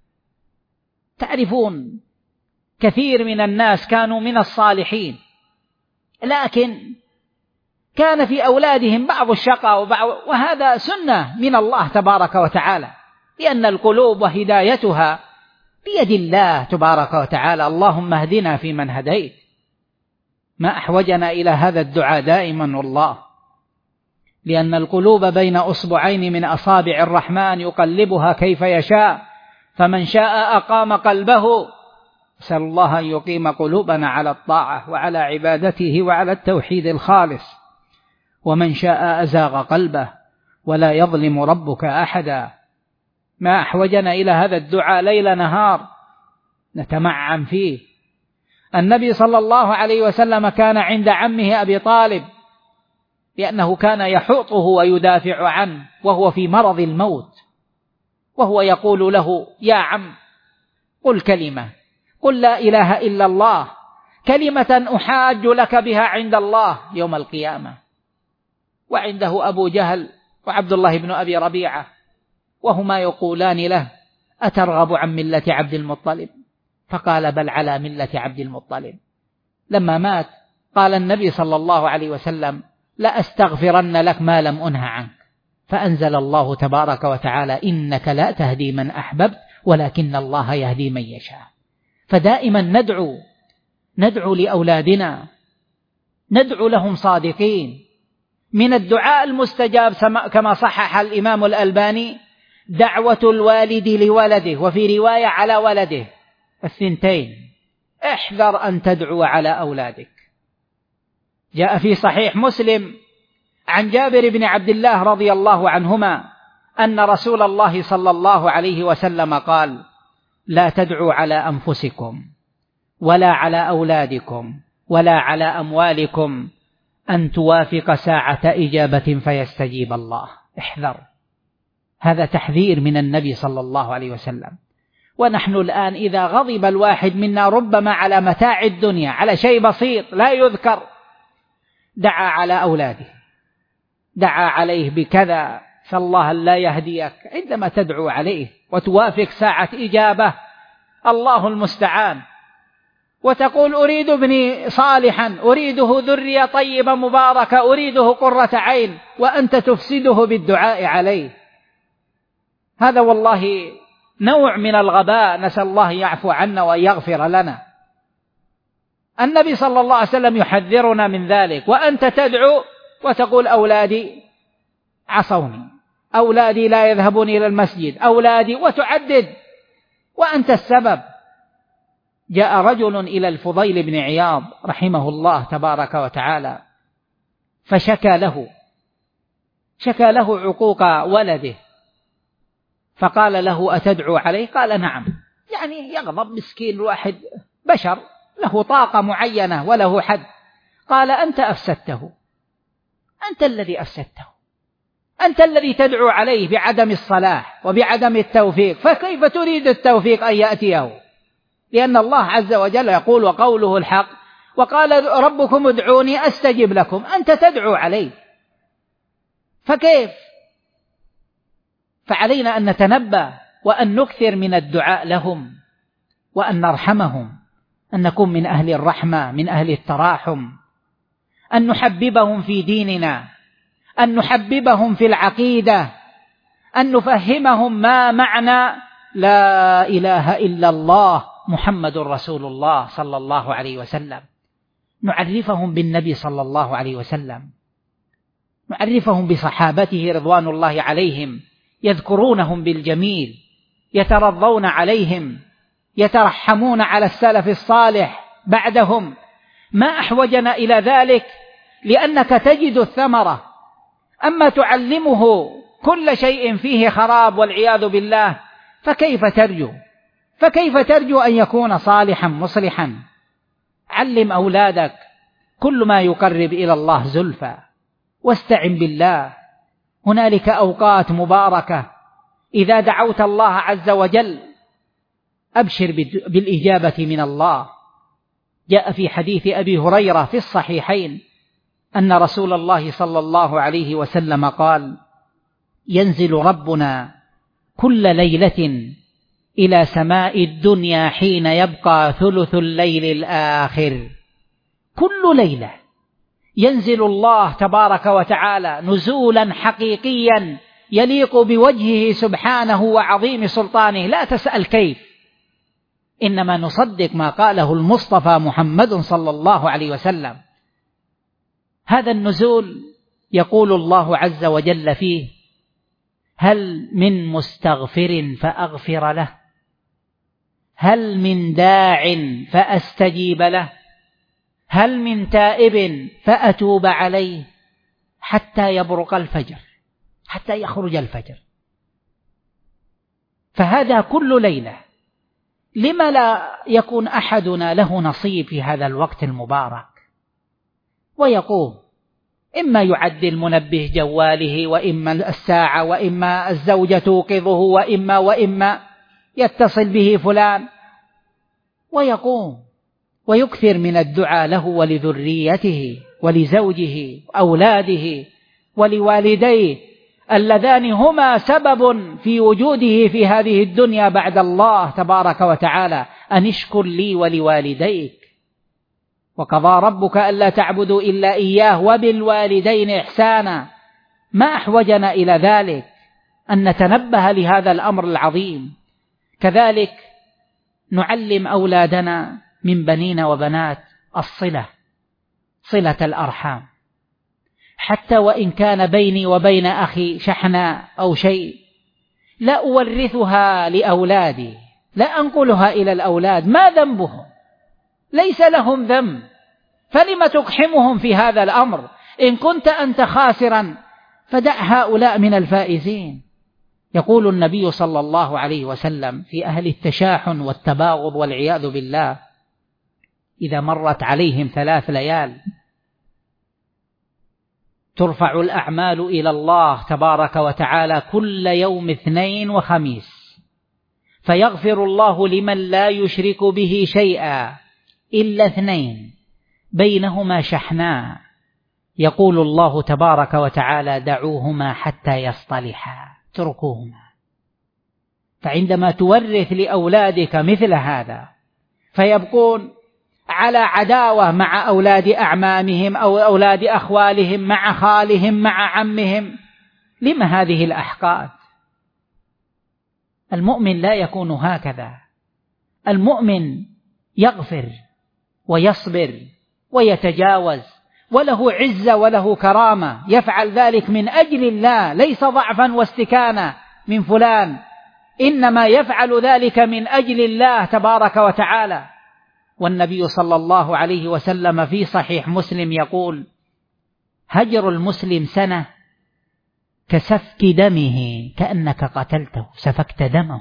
S3: تعرفون كثير من الناس كانوا من الصالحين، لكن كان في أولادهم بعض الشقاء وبعض، وهذا سنة من الله تبارك وتعالى، لأن القلوب وهدايتها بيد الله تبارك وتعالى. اللهم اهدنا فيمن هديت. ما أحوجنا إلى هذا الدعاء دائما والله، لأن القلوب بين أصبعين من أصابع الرحمن يقلبها كيف يشاء، فمن شاء أقام قلبه. أسأل الله أن يقيم قلوبنا على الطاعة وعلى عبادته وعلى التوحيد الخالص، ومن شاء أزاغ قلبه، ولا يظلم ربك أحدا. ما أحوجنا إلى هذا الدعاء ليل نهار نتمعن فيه. النبي صلى الله عليه وسلم كان عند عمه أبي طالب، لأنه كان يحوطه ويدافع عنه وهو في مرض الموت، وهو يقول له: يا عم، قل كلمة، قل لا إله إلا الله، كلمة أحاج لك بها عند الله يوم القيامة. وعنده أبو جهل وعبد الله بن أبي ربيعة، وهما يقولان له: أترغب عن ملة عبد المطلب؟ فقال: بل على ملة عبد المطلب. لما مات قال النبي صلى الله عليه وسلم: لأستغفرن لك ما لم أنه عنك. فأنزل الله تبارك وتعالى: إنك لا تهدي من أحببت ولكن الله يهدي من يشاء. فدائما ندعو ندعو لأولادنا، ندعو لهم صادقين. من الدعاء المستجاب كما صحح الإمام الألباني: دعوة الوالد لولده، وفي رواية على ولده الثنتين، احذر أن تدعو على أولادك. جاء في صحيح مسلم عن جابر بن عبد الله رضي الله عنهما أن رسول الله صلى الله عليه وسلم قال: لا تدعوا على أنفسكم ولا على أولادكم ولا على أموالكم أن توافق ساعة إجابة فيستجيب الله. احذر، هذا تحذير من النبي صلى الله عليه وسلم. ونحن الآن إذا غضب الواحد منا ربما على متاع الدنيا، على شيء بسيط لا يذكر، دعا على أولاده، دعا عليه بكذا، فالله لا يهديك. عندما تدعو عليه وتوافق ساعة إجابة، الله المستعان، وتقول أريد ابني صالحا، أريده ذرية طيبة مباركة، أريده قرة عين، وأنت تفسده بالدعاء عليه. هذا والله نوع من الغباء، نسأل الله يعفو عنا ويغفر لنا. النبي صلى الله عليه وسلم يحذرنا من ذلك، وأنت تدعو وتقول أولادي عصوني، أولادي لا يذهبون إلى المسجد، أولادي، وتعدد وأنت السبب. جاء رجل إلى الفضيل بن عياض رحمه الله تبارك وتعالى فشكى له شكى له عقوق ولده، فقال له: أتدعو عليه؟ قال: نعم. يعني يغضب مسكين الواحد، بشر له طاقة معينة وله حد. قال: أنت أفسدته، أنت الذي أفسدته، أنت الذي تدعو عليه بعدم الصلاح وبعدم التوفيق، فكيف تريد التوفيق أن يأتيه؟ لأن الله عز وجل يقول: وقوله الحق، وقال ربكم ادعوني أستجب لكم. أنت تدعو عليه، فكيف؟ فعلينا أن نتنبه وأن نكثر من الدعاء لهم، وأن نرحمهم، أن نكون من أهل الرحمة، من أهل التراحم، أن نحببهم في ديننا، أن نحببهم في العقيدة، أن نفهمهم ما معنى لا إله إلا الله محمد رسول الله صلى الله عليه وسلم، نعرفهم بالنبي صلى الله عليه وسلم، نعرفهم بصحابته رضوان الله عليهم، يذكرونهم بالجميل، يترضون عليهم، يترحمون على السلف الصالح بعدهم. ما أحوجنا إلى ذلك؟ لأنك تجد الثمرة. أما تعلمه كل شيء فيه خراب والعياذ بالله، فكيف ترجو فكيف ترجو أن يكون صالحا مصلحا؟ علم أولادك كل ما يقرب إلى الله زلفى، واستعن بالله. هنالك أوقات مباركة إذا دعوت الله عز وجل أبشر بالإجابة من الله. جاء في حديث أبي هريرة في الصحيحين أن رسول الله صلى الله عليه وسلم قال: ينزل ربنا كل ليلة إلى سماء الدنيا حين يبقى ثلث الليل الآخر. كل ليلة ينزل الله تبارك وتعالى نزولا حقيقيا يليق بوجهه سبحانه وعظيم سلطانه. لا تسأل كيف، إنما نصدق ما قاله المصطفى محمد صلى الله عليه وسلم. هذا النزول يقول الله عز وجل فيه: هل من مستغفر فأغفر له، هل من داع فأستجيب له، هل من تائب فأتوب عليه، حتى يبرق الفجر، حتى يخرج الفجر. فهذا كل ليلة. لما لا يكون أحدنا له نصيب في هذا الوقت المبارك ويقوم؟ إما يعدل منبه جواله، وإما الساعة، وإما الزوجة توقظه، وإما وإما يتصل به فلان، ويقوم ويكثر من الدعاء له ولذريته ولزوجه وأولاده ولوالديه اللذان هما سبب في وجوده في هذه الدنيا بعد الله تبارك وتعالى. أن اشكر لي ولوالديك، وقضى ربك ألا تعبدوا إلا إياه وبالوالدين إحسانا. ما أحوجنا إلى ذلك؟ أن نتنبه لهذا الأمر العظيم. كذلك نعلم أولادنا من بنين وبنات الصلة، صلة الأرحام، حتى وإن كان بيني وبين أخي شحناء أو شيء، لا أورثها لأولادي، لا أنقلها إلى الأولاد. ما ذنبهم؟
S4: ليس لهم ذنب، فلم تقحمهم في هذا الأمر؟ إن كنت أنت خاسرا فدع هؤلاء من الفائزين. يقول النبي صلى الله عليه وسلم في أهل التشاحن والتباغض والعياذ بالله: إذا مرت عليهم ثلاث ليال ترفع الأعمال إلى الله تبارك وتعالى كل يوم اثنين وخميس، فيغفر الله لمن لا يشرك به شيئا إلا اثنين بينهما شحناء، يقول الله تبارك وتعالى: دعوهما حتى يصطلحا، اتركوهما. فعندما تورث لأولادك مثل هذا فيبقون على عداوة مع أولاد أعمامهم أو أولاد أخوالهم، مع خالهم، مع عمهم، لما هذه الأحقاد؟ المؤمن لا يكون هكذا. المؤمن يغفر ويصبر ويتجاوز، وله عزة وله كرامة، يفعل ذلك من أجل الله، ليس ضعفا واستكانا من فلان، إنما يفعل ذلك من أجل الله تبارك وتعالى. والنبي صلى الله عليه وسلم في صحيح مسلم يقول: هجر المسلم سنة كسفك دمه، كأنك قتلته، سفكت دمه.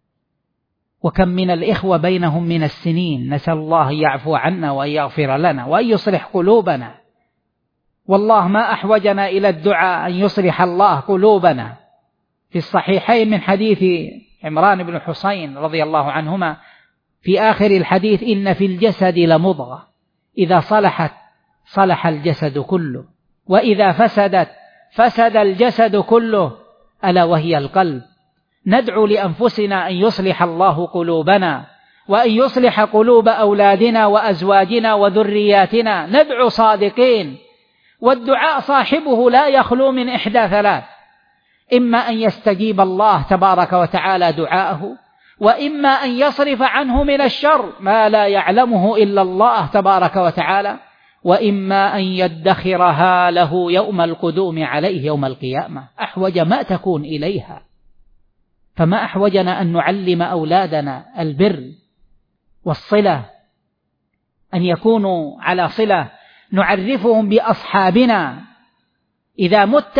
S4: وكم من الإخوة بينهم من السنين، نسأل الله يعفو عنا وأن يغفر لنا وأن يصلح قلوبنا، والله ما أحوجنا إلى الدعاء أن يصلح الله قلوبنا. في الصحيحين من حديث عمران بن حسين رضي الله عنهما في آخر الحديث: إن في الجسد لمضغة إذا صلحت صلح الجسد كله، وإذا فسدت فسد الجسد كله، ألا وهي القلب. ندعو لأنفسنا أن يصلح الله قلوبنا وأن يصلح قلوب أولادنا وأزواجنا وذرياتنا، ندعو صادقين. والدعاء صاحبه لا يخلو من إحدى ثلاث: إما أن يستجيب الله تبارك وتعالى دعاءه، وإما أن يصرف عنه من الشر ما لا يعلمه إلا الله تبارك وتعالى، وإما أن يدخرها له يوم القدوم عليه يوم القيامة، أحوج ما تكون إليها. فما أحوجنا أن نعلم أولادنا البر والصلة، أن يكونوا على صلة، نعرفهم بأصحابنا. إذا مت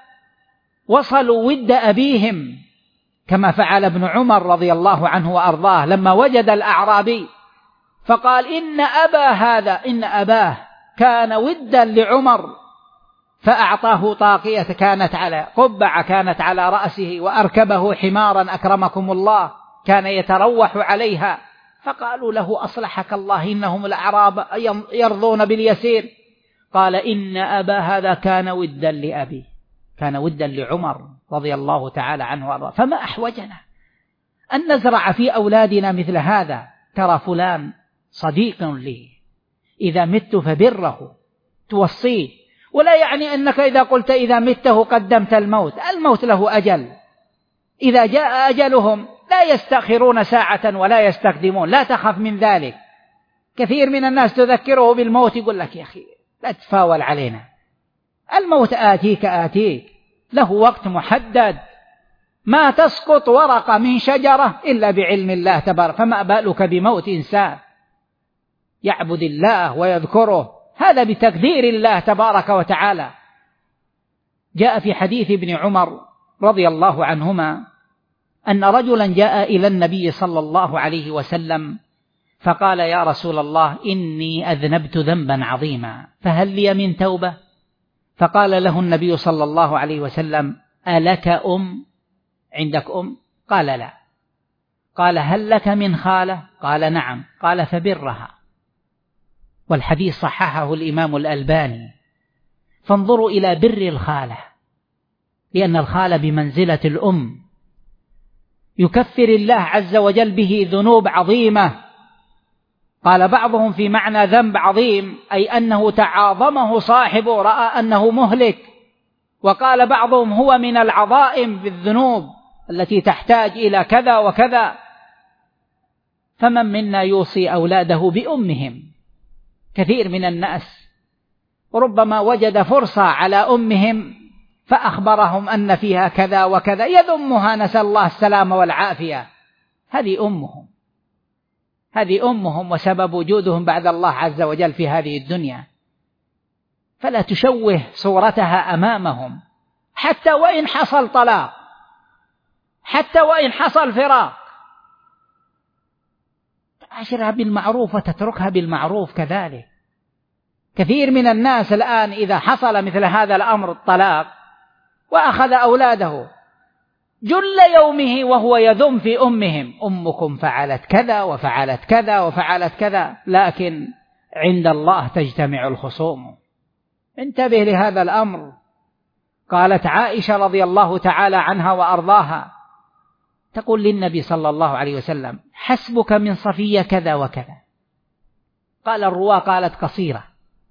S4: وصلوا ود أبيهم، كما فعل ابن عمر رضي الله عنه وأرضاه لما وجد الأعرابي فقال: إن أبا هذا إن أباه كان ودا لعمر، فأعطاه طاقية كانت على قبعة كانت على رأسه، وأركبه حمارا أكرمكم الله كان يتروح عليها، فقالوا له: أصلحك الله إنهم الأعراب يرضون باليسير. قال: إن أبا هذا كان ودا لأبي، كان ودا لعمر رضي الله تعالى عنه وأرضاه. فما أحوجنا أن نزرع في أولادنا مثل هذا: ترى فلان صديق لي، إذا مت فبره، توصيه. ولا يعني أنك إذا قلت إذا مته قدمت الموت، الموت له أجل، إذا جاء أجلهم لا يستأخرون ساعة ولا يستقدمون، لا تخف من ذلك. كثير من الناس تذكره بالموت يقول لك: يا أخي لا تفاول علينا، الموت آتيك آتيك، له وقت محدد، ما تسقط ورقة من شجرة إلا بعلم الله تبارك، فما بالك بموت إنسان يعبد الله ويذكره، هذا بتقدير الله تبارك وتعالى. جاء في حديث ابن عمر رضي الله عنهما أن رجلا جاء إلى النبي صلى الله عليه وسلم فقال: يا رسول الله، إني أذنبت ذنبا عظيما، فهل لي من توبة؟ فقال له النبي صلى الله عليه وسلم: ألك أم؟ عندك أم؟ قال: لا. قال: هل لك من خالة؟ قال: نعم. قال: فبرها. والحديث صححه الإمام الألباني. فانظروا إلى بر الخالة، لأن الخالة بمنزلة الأم، يكفر الله عز وجل به ذنوب عظيمة. قال بعضهم في معنى ذنب عظيم أي أنه تعاظمه صاحبه، رأى أنه مهلك. وقال بعضهم هو من العظائم بالذنوب التي تحتاج إلى كذا وكذا. فمن منا يوصي أولاده بأمهم؟ كثير من الناس ربما وجد فرصة على أمهم فأخبرهم أن فيها كذا وكذا، يذمها، نسأل الله السلامة والعافية، هذه أمهم. هذه أمهم وسبب وجودهم بعد الله عز وجل في هذه الدنيا، فلا تشوه صورتها أمامهم، حتى وإن حصل طلاق، حتى وإن حصل فراق، تعاشرها بالمعروف وتتركها بالمعروف كذلك. كثير من الناس الآن إذا حصل مثل هذا الأمر الطلاق وأخذ أولاده جل يومه وهو يذم في أمهم، أمكم فعلت كذا وفعلت كذا وفعلت كذا، لكن عند الله تجتمع الخصوم. انتبه لهذا الأمر. قالت عائشة رضي الله تعالى عنها وأرضاها تقول للنبي صلى الله عليه وسلم: حسبك من صفية كذا وكذا. قال الرواة قالت قصيرة،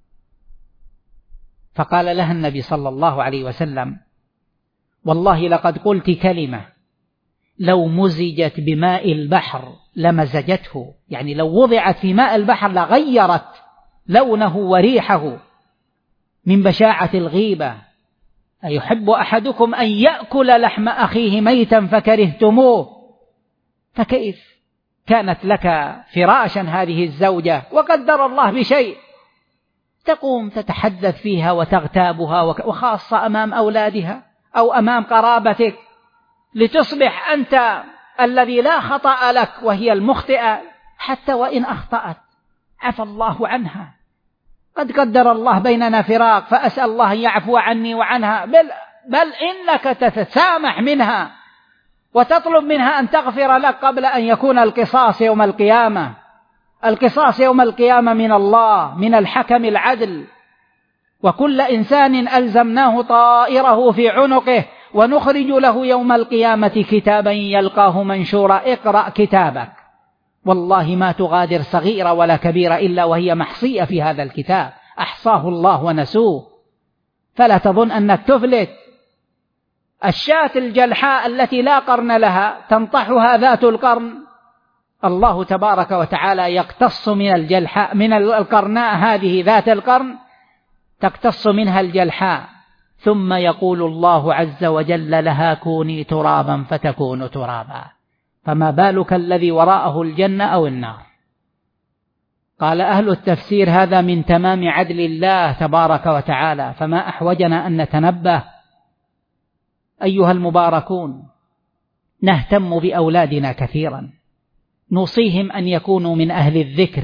S4: فقال لها النبي صلى الله عليه وسلم: والله لقد قلت كلمة لو مزجت بماء البحر لمزجته، يعني لو وضعت في ماء البحر لغيرت لونه وريحه من بشاعة الغيبة. أيحب أحدكم أن يأكل لحم أخيه ميتا فكرهتموه؟ فكيف كانت لك فراشا هذه الزوجة وقدر الله بشيء، تقوم تتحدث فيها وتغتابها، وخاصة أمام أولادها أو أمام قرابتك، لتصبح أنت الذي لا خطأ لك وهي المخطئة، حتى وإن أخطأت عفى الله عنها. قد قدر الله بيننا فراق، فأسأل الله أن يعفو عني وعنها، بل, بل إنك تتسامح منها وتطلب منها أن تغفر لك قبل أن يكون القصاص يوم القيامة. القصاص يوم القيامة من الله، من الحكم العدل. وكل إنسان ألزمناه طائره في عنقه ونخرج له يوم القيامة كتابا يلقاه منشورا اقرأ كتابك. والله ما تغادر صغيرة ولا كبيرة إلا وهي محصية في هذا الكتاب، أحصاه الله ونسوه. فلا تظن أنك تفلت. الشاة الجلحاء التي لا قرن لها تنطحها ذات القرن، الله تبارك وتعالى يقتص من الجلحاء، من القرناء هذه ذات القرن تقتص منها الجلحاء، ثم يقول الله عز وجل لها كوني ترابا فتكون ترابا. فما بالك الذي وراءه الجنة أو النار؟ قال أهل التفسير هذا من تمام عدل الله تبارك وتعالى، فما أحوجنا أن نتنبه. أيها المباركون، نهتم بأولادنا كثيرا، نوصيهم أن يكونوا من أهل الذكر.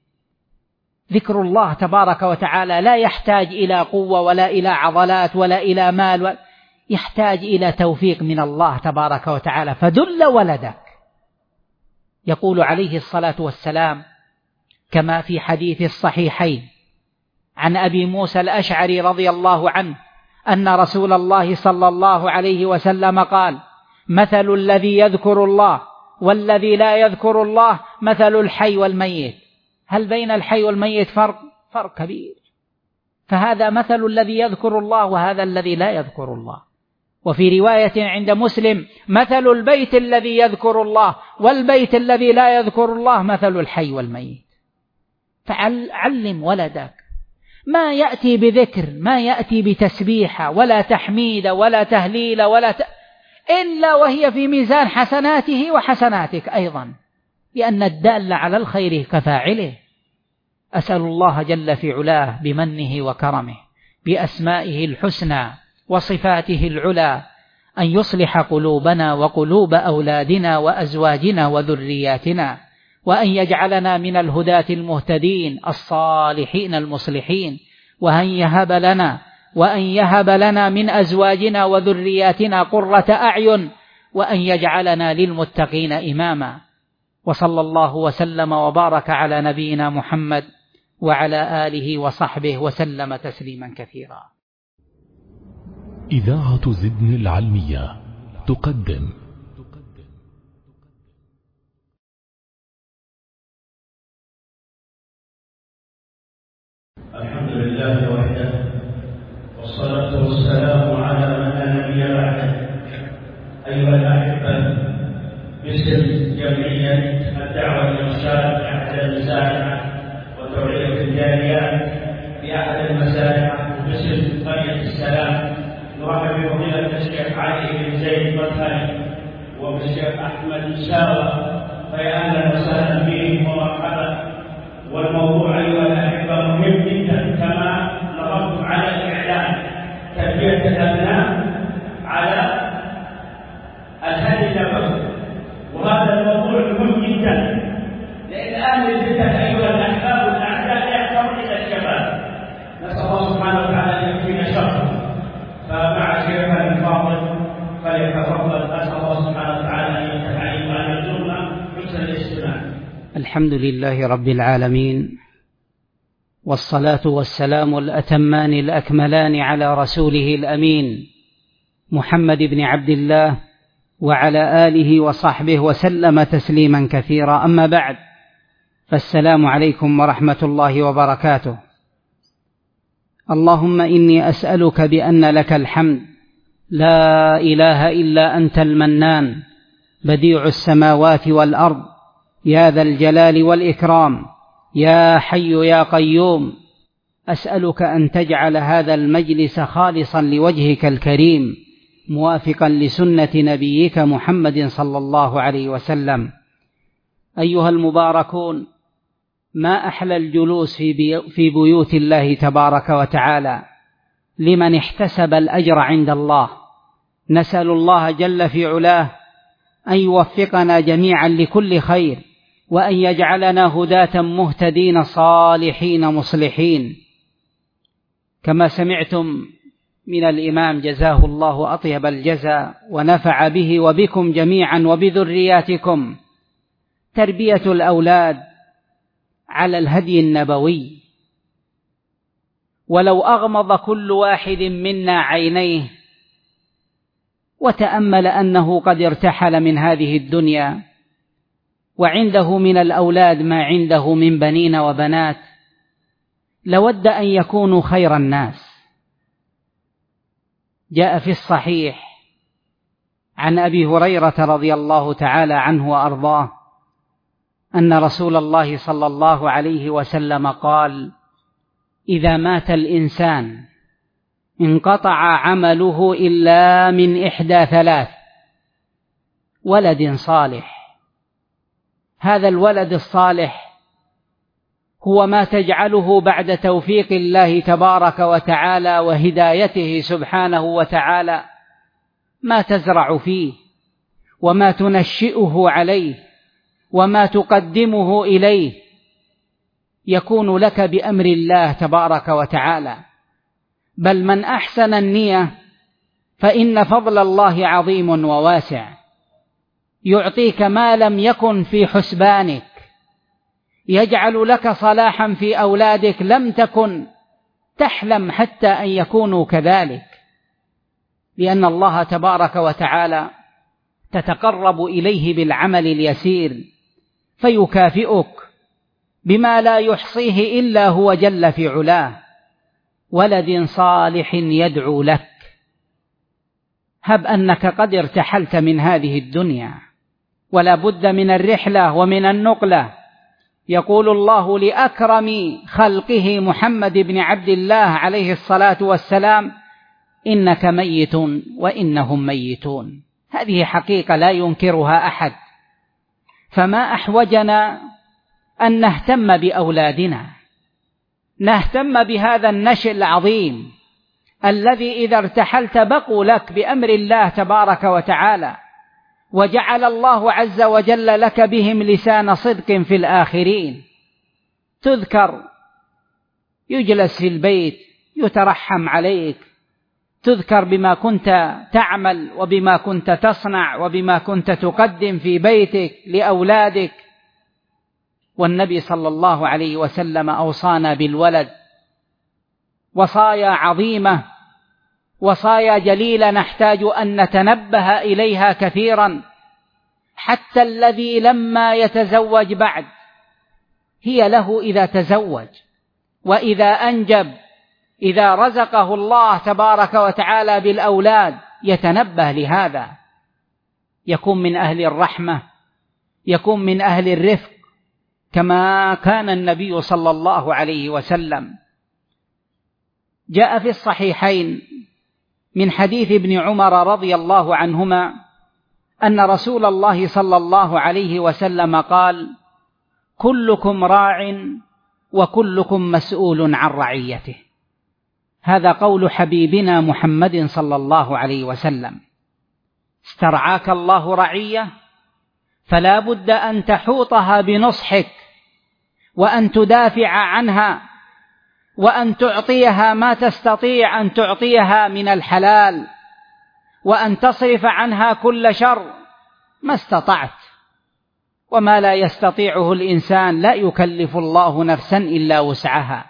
S4: ذكر الله تبارك وتعالى لا يحتاج إلى قوة ولا إلى عضلات ولا إلى مال، يحتاج إلى توفيق من الله تبارك وتعالى. فدل ولدك. يقول عليه الصلاة والسلام كما في حديث الصحيحين عن أبي موسى الأشعري رضي الله عنه أن رسول الله صلى الله عليه وسلم قال: مثل الذي يذكر الله والذي لا يذكر الله مثل الحي والميت. هل بين الحي والميت فرق؟ فرق كبير. فهذا مثل الذي يذكر الله وهذا الذي لا يذكر الله. وفي رواية عند مسلم: مثل البيت الذي يذكر الله والبيت الذي لا يذكر الله مثل الحي والميت. فعلم ولدك ما يأتي بذكر، ما يأتي بتسبيحة ولا تحميد ولا تهليل ولا ت... إلا وهي في ميزان حسناته وحسناتك أيضا، لأن الدال على الخير كفاعله. أسأل الله جل في علاه بمنه وكرمه بأسمائه الحسنى وصفاته العلى أن يصلح قلوبنا وقلوب أولادنا وأزواجنا وذرياتنا، وأن يجعلنا من الهداة المهتدين الصالحين المصلحين، وأن يهب لنا وأن يهب لنا من أزواجنا وذرياتنا قرة أعين، وأن يجعلنا للمتقين إماما. وصلى الله وسلم وبارك على نبينا محمد وعلى آله وصحبه وسلم تسليما كثيرا.
S1: إذاعة زدن العلمية تقدم
S2: الحمد لله وحده، والصلاة والسلام على من لا نبي بعده. أيها الأحبة، باسم جمعية الدعوة الإرشاد في أحد المسارح وتوعية الجاليات في أحد المسارح وباسم قرية السلام نرحب بفضيلة الشيخ علي بن زيد مطهري وبالشيخ أحمد مساوى فيا أهلا وسهلا بهم ومرحبا. والموضوع أيها الأحبة مهم جدا، كما نظرت على الإعلام تربية الأبناء على الهدي النبوي، وهذا الموضوع مهم جدا، لأن أهل الفتن أيها الأحباب والأعداء يحترون إلى الشباب. نسأل الله سبحانه وتعالى أن يكفينا شره. فمع شيخنا الفاضل فليتفضل. أسأل الله سبحانه وتعالى أن يفتح علينا وأن يرزقنا حسن الاستماع.
S3: الحمد لله رب العالمين، والصلاة والسلام الأتمان الأكملان على رسوله الأمين محمد بن عبد الله وعلى آله وصحبه وسلم تسليما كثيرا. أما بعد، فالسلام عليكم ورحمة الله وبركاته. اللهم إني أسألك بأن لك الحمد، لا إله إلا أنت المنان، بديع السماوات والأرض، يا ذا الجلال والإكرام، يا حي يا قيوم. أسألك أن تجعل هذا المجلس خالصا لوجهك الكريم، موافقا لسنة نبيك محمد صلى الله عليه وسلم. أيها المباركون، ما أحلى الجلوس في بيوت الله تبارك وتعالى لمن احتسب الأجر عند الله. نسأل الله جل في علاه أن يوفقنا جميعا لكل خير، وأن يجعلنا هداة مهتدين صالحين مصلحين. كما سمعتم من الإمام جزاه الله أطيب الجزاء ونفع به وبكم جميعا وبذرياتكم، تربية الأولاد على الهدي النبوي. ولو أغمض كل واحد منا عينيه وتأمل أنه قد ارتحل من هذه الدنيا وعنده من الأولاد ما عنده من بنين وبنات، لود أن يكونوا خير الناس. جاء في الصحيح عن أبي هريرة رضي الله تعالى عنه وأرضاه أن رسول الله صلى الله عليه وسلم قال: إذا مات الإنسان انقطع عمله إلا من إحدى ثلاث: ولد صالح. هذا الولد الصالح هو ما تجعله بعد توفيق الله تبارك وتعالى وهدايته سبحانه وتعالى، ما تزرع فيه وما تنشئه عليه وما تقدمه إليه يكون لك بأمر الله تبارك وتعالى. بل من أحسن النية فإن فضل الله عظيم وواسع، يعطيك ما لم يكن في حسبانك، يجعل لك صلاحا في أولادك لم تكن تحلم حتى أن يكونوا كذلك، لأن الله تبارك وتعالى تتقرب إليه بالعمل اليسير فيكافئك بما لا يحصيه إلا هو جل في علاه: ولد صالح يدعو لك. هب أنك قد ارتحلت من هذه الدنيا ولا بد من الرحلة ومن النقلة. يقول الله لأكرم خلقه محمد بن عبد الله عليه الصلاة والسلام: إنك ميت وإنهم ميتون. هذه حقيقة لا ينكرها أحد. فما أحوجنا أن نهتم بأولادنا، نهتم بهذا النشء العظيم الذي إذا ارتحلت بقوا لك بأمر الله تبارك وتعالى، وجعل الله عز وجل لك بهم لسان صدق في الآخرين. تذكر، يجلس في البيت يترحم عليك، تذكر بما كنت تعمل وبما كنت تصنع وبما كنت تقدم في بيتك لأولادك. والنبي صلى الله عليه وسلم أوصانا بالولد وصايا عظيمة، وصايا جليلة نحتاج أن نتنبه إليها كثيرا. حتى الذي لما يتزوج بعد هي له إذا تزوج وإذا أنجب، إذا رزقه الله تبارك وتعالى بالأولاد يتنبه لهذا، يكون من أهل الرحمة، يكون من أهل الرفق، كما كان النبي صلى الله عليه وسلم. جاء في الصحيحين من حديث ابن عمر رضي الله عنهما أن رسول الله صلى الله عليه وسلم قال: كلكم راع وكلكم مسؤول عن رعيته. هذا قول حبيبنا محمد صلى الله عليه وسلم. استرعاك الله رعية، فلا بد أن تحوطها بنصحك، وأن تدافع عنها، وأن تعطيها ما تستطيع أن تعطيها من الحلال، وأن تصرف عنها كل شر ما استطعت. وما لا يستطيعه الإنسان لا يكلف الله نفسا إلا وسعها.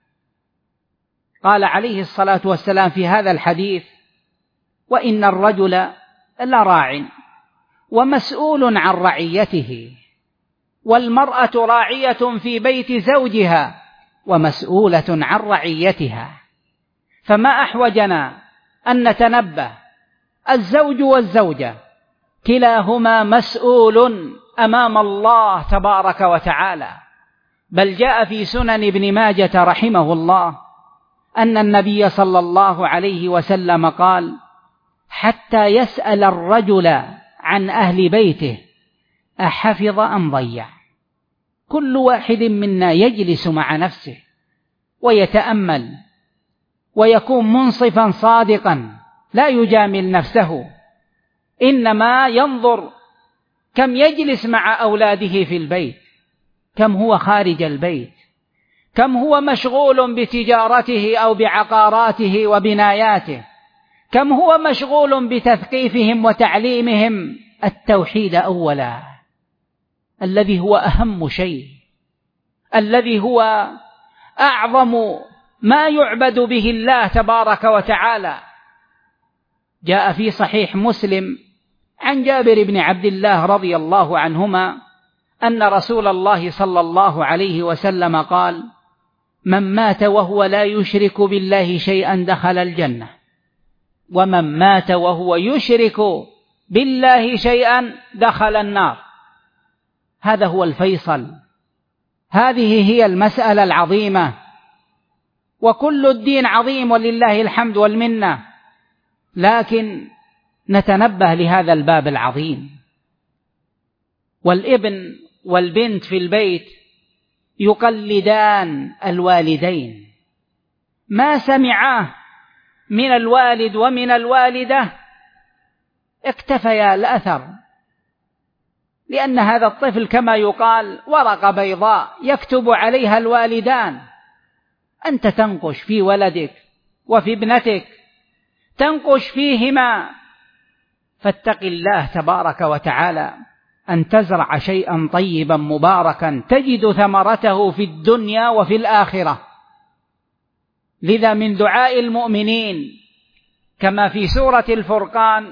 S3: قال عليه الصلاة والسلام في هذا الحديث: وإن الرجل لراع ومسؤول عن رعيته، والمرأة راعية في بيت زوجها ومسؤولة عن رعيتها. فما أحوجنا أن نتنبه، الزوج والزوجة كلاهما مسؤول أمام الله تبارك وتعالى. بل جاء في سنن ابن ماجة رحمه الله أن النبي صلى الله عليه وسلم قال: حتى يسأل الرجل عن أهل بيته أحفظ أم ضيع. كل واحد منا يجلس مع نفسه ويتأمل ويكون منصفا صادقا، لا يجامل نفسه، إنما ينظر كم يجلس مع أولاده في البيت، كم هو خارج البيت، كم هو مشغول بتجارته أو بعقاراته وبناياته، كم هو مشغول بتثقيفهم وتعليمهم التوحيد أولا، الذي هو أهم شيء، الذي هو أعظم ما يعبد به الله تبارك وتعالى. جاء في صحيح مسلم عن جابر بن عبد الله رضي الله عنهما أن رسول الله صلى الله عليه وسلم قال: من مات وهو لا يشرك بالله شيئا دخل الجنة، ومن مات وهو يشرك بالله شيئا دخل النار. هذا هو الفيصل، هذه هي المسألة العظيمة. وكل الدين عظيم ولله الحمد والمنة، لكن نتنبه لهذا الباب العظيم. والابن والبنت في البيت يقلدان الوالدين، ما سمعاه من الوالد ومن الوالدة اكتفيا الأثر، لأن هذا الطفل كما يقال ورقة بيضاء يكتب عليها الوالدان. أنت تنقش في ولدك وفي ابنتك، تنقش فيهما، فاتق الله تبارك وتعالى أن تزرع شيئا طيبا مباركا تجد ثمرته في الدنيا وفي الآخرة. لذا من دعاء المؤمنين كما في سورة الفرقان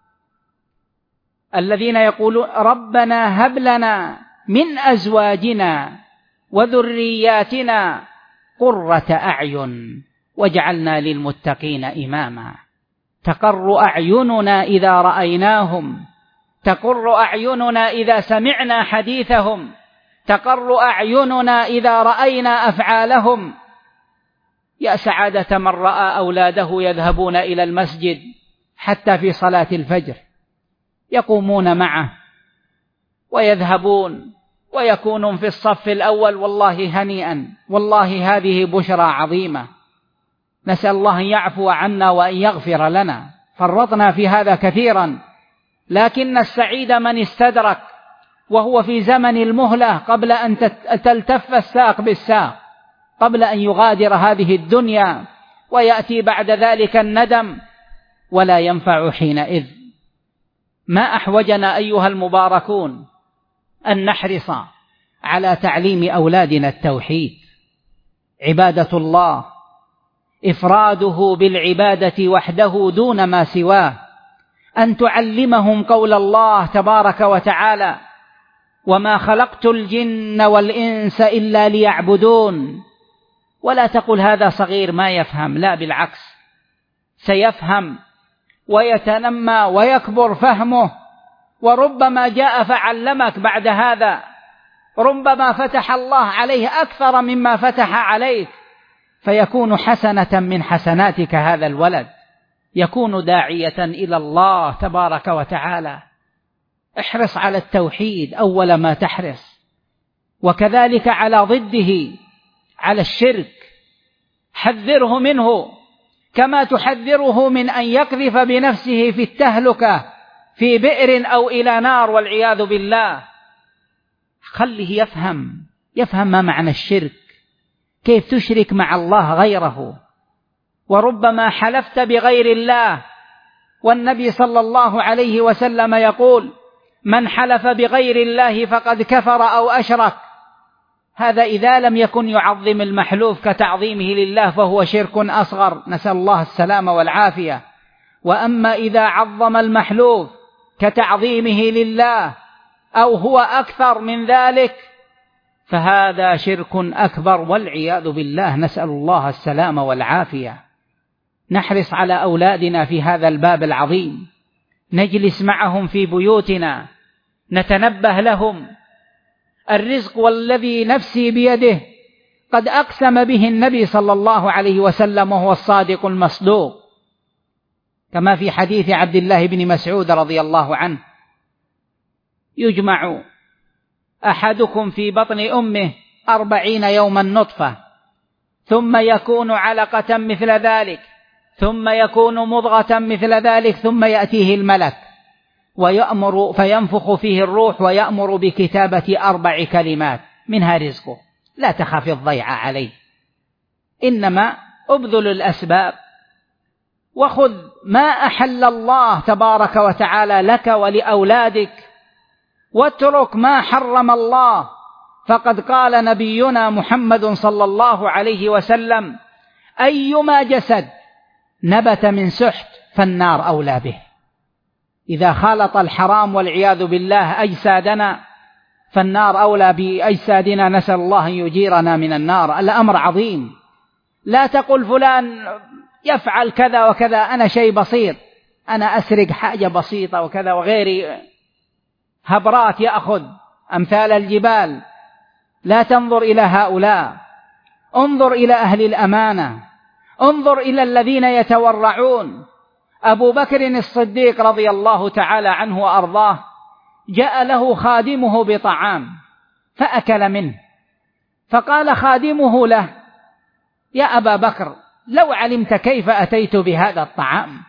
S3: الذين يقولون: ربنا هب لنا من أزواجنا وذرياتنا قرة أعين واجعلنا للمتقين إماما. تقر أعيننا إذا رأيناهم، تقر أعيننا إذا سمعنا حديثهم، تقر أعيننا إذا رأينا أفعالهم. يا سعادة من رأى أولاده يذهبون إلى المسجد حتى في صلاة الفجر، يقومون معه ويذهبون ويكونون في الصف الأول، والله هنيئا، والله هذه بشرى عظيمة. نسأل الله أن يعفو عنا وأن يغفر لنا، فرطنا في هذا كثيرا. لكن السعيد من استدرك وهو في زمن المهلة قبل أن تلتف الساق بالساق، قبل أن يغادر هذه الدنيا، ويأتي بعد ذلك الندم ولا ينفع حينئذ. ما أحوجنا أيها المباركون أن نحرص على تعليم أولادنا التوحيد، عبادة الله، إفراده بالعبادة وحده دون ما سواه، أن تعلمهم قول الله تبارك وتعالى: وما خلقت الجن والإنس إلا ليعبدون. ولا تقل هذا صغير ما يفهم، لا، بالعكس، سيفهم ويتنمى ويكبر فهمه، وربما جاء فعلمك بعد هذا، ربما فتح الله عليه أكثر مما فتح عليك، فيكون حسنة من حسناتك هذا الولد، يكون داعية إلى الله تبارك وتعالى.
S4: احرص على التوحيد أول ما تحرص، وكذلك على ضده، على الشرك، حذره منه كما تحذره من أن يقذف بنفسه في التهلكة في بئر أو إلى نار والعياذ بالله. خليه يفهم يفهم ما معنى الشرك، كيف تشرك مع الله غيره. وربما حلفت بغير الله، والنبي صلى الله عليه وسلم يقول: من حلف بغير الله فقد كفر أو أشرك. هذا إذا لم يكن يعظم المحلوف كتعظيمه لله فهو شرك أصغر، نسأل الله السلامة والعافية. وأما إذا عظم المحلوف كتعظيمه لله أو هو أكثر من ذلك فهذا شرك أكبر والعياذ بالله، نسأل الله السلامة والعافية. نحرص على أولادنا في هذا الباب العظيم، نجلس معهم في بيوتنا، نتنبه لهم. الرزق والذي نفسي بيده قد أقسم به النبي صلى الله عليه وسلم وهو الصادق المصدوق، كما في حديث عبد الله بن مسعود رضي الله عنه: يجمع أحدكم في بطن أمه أربعين يوما نطفة، ثم يكون علقة مثل ذلك، ثم يكون مضغة مثل ذلك، ثم يأتيه الملك ويأمر فينفخ فيه الروح ويأمر بكتابة أربع كلمات منها رزقه، لا تخاف الضيعة عليه، إنما أبذل الأسباب وخذ ما أحل الله تبارك وتعالى لك ولأولادك، واترك ما حرم الله. فقد قال نبينا محمد صلى الله عليه وسلم: أيما جسد نبت من سحت فالنار أولى به. إذا خالط الحرام والعياذ بالله أجسادنا فالنار أولى بأجسادنا، نسأل الله أن يجيرنا من النار. الأمر عظيم. لا تقل فلان يفعل كذا وكذا، أنا شيء بسيط، أنا أسرق حاجة بسيطة وكذا، وغيري هبرات يأخذ أمثال الجبال. لا تنظر إلى هؤلاء، انظر إلى أهل الأمانة، انظر إلى الذين يتورعون. أبو بكر الصديق رضي الله تعالى عنه وأرضاه جاء له خادمه بطعام فأكل منه، فقال خادمه له: يا أبا بكر، لو علمت كيف أتيت بهذا الطعام.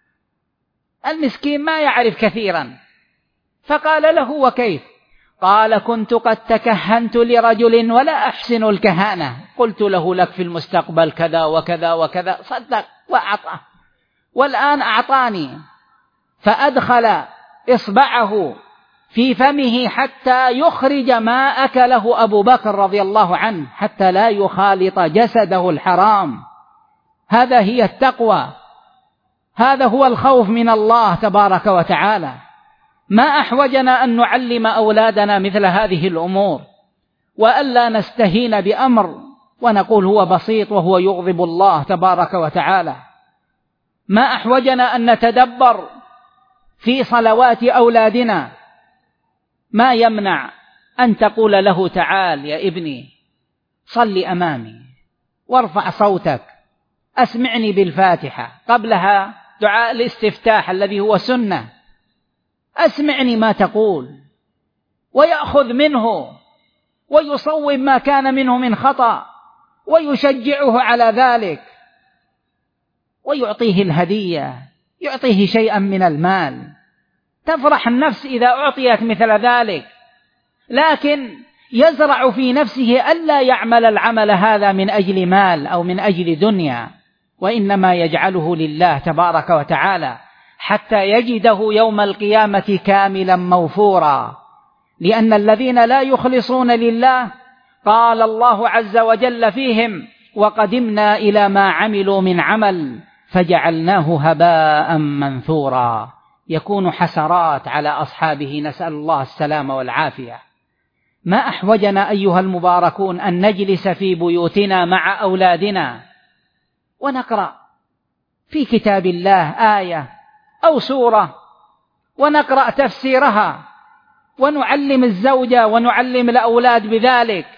S4: المسكين ما يعرف كثيرا، فقال له: وكيف؟ قال: كنت قد تكهنت لرجل ولا أحسن الكهانة، قلت له لك في المستقبل كذا وكذا وكذا، صدق وأعطاه، والآن أعطاني. فأدخل إصبعه في فمه حتى يخرج ما أكله أبو بكر رضي الله عنه، حتى لا يخالط جسده الحرام. هذا هي التقوى، هذا هو الخوف من الله تبارك وتعالى. ما أحوجنا أن نعلم أولادنا مثل هذه الأمور، وألا نستهين بأمر ونقول هو بسيط وهو يغضب الله تبارك وتعالى. ما أحوجنا أن نتدبر في صلوات أولادنا. ما يمنع أن تقول له: تعال يا ابني صل أمامي وارفع صوتك، أسمعني بالفاتحة، قبلها دعاء الاستفتاح الذي هو سنة، أسمعني ما تقول، ويأخذ منه ويصوب ما كان منه من خطأ ويشجعه على ذلك، ويعطيه الهدية، يعطيه شيئا من المال. تفرح النفس إذا أعطيت مثل ذلك، لكن يزرع في نفسه ألا يعمل العمل هذا من أجل مال أو من أجل دنيا، وإنما يجعله لله تبارك وتعالى حتى يجده يوم القيامة كاملا موفورا. لأن الذين لا يخلصون لله قال الله عز وجل فيهم: وقدمنا إلى ما عملوا من عمل فجعلناه هباء منثورا، يكون حسرات على أصحابه، نسأل الله السلامة والعافية. ما أحوجنا أيها المباركون أن نجلس في بيوتنا مع أولادنا ونقرأ في كتاب الله آية أو سورة ونقرأ تفسيرها، ونعلم الزوجة ونعلم الأولاد بذلك.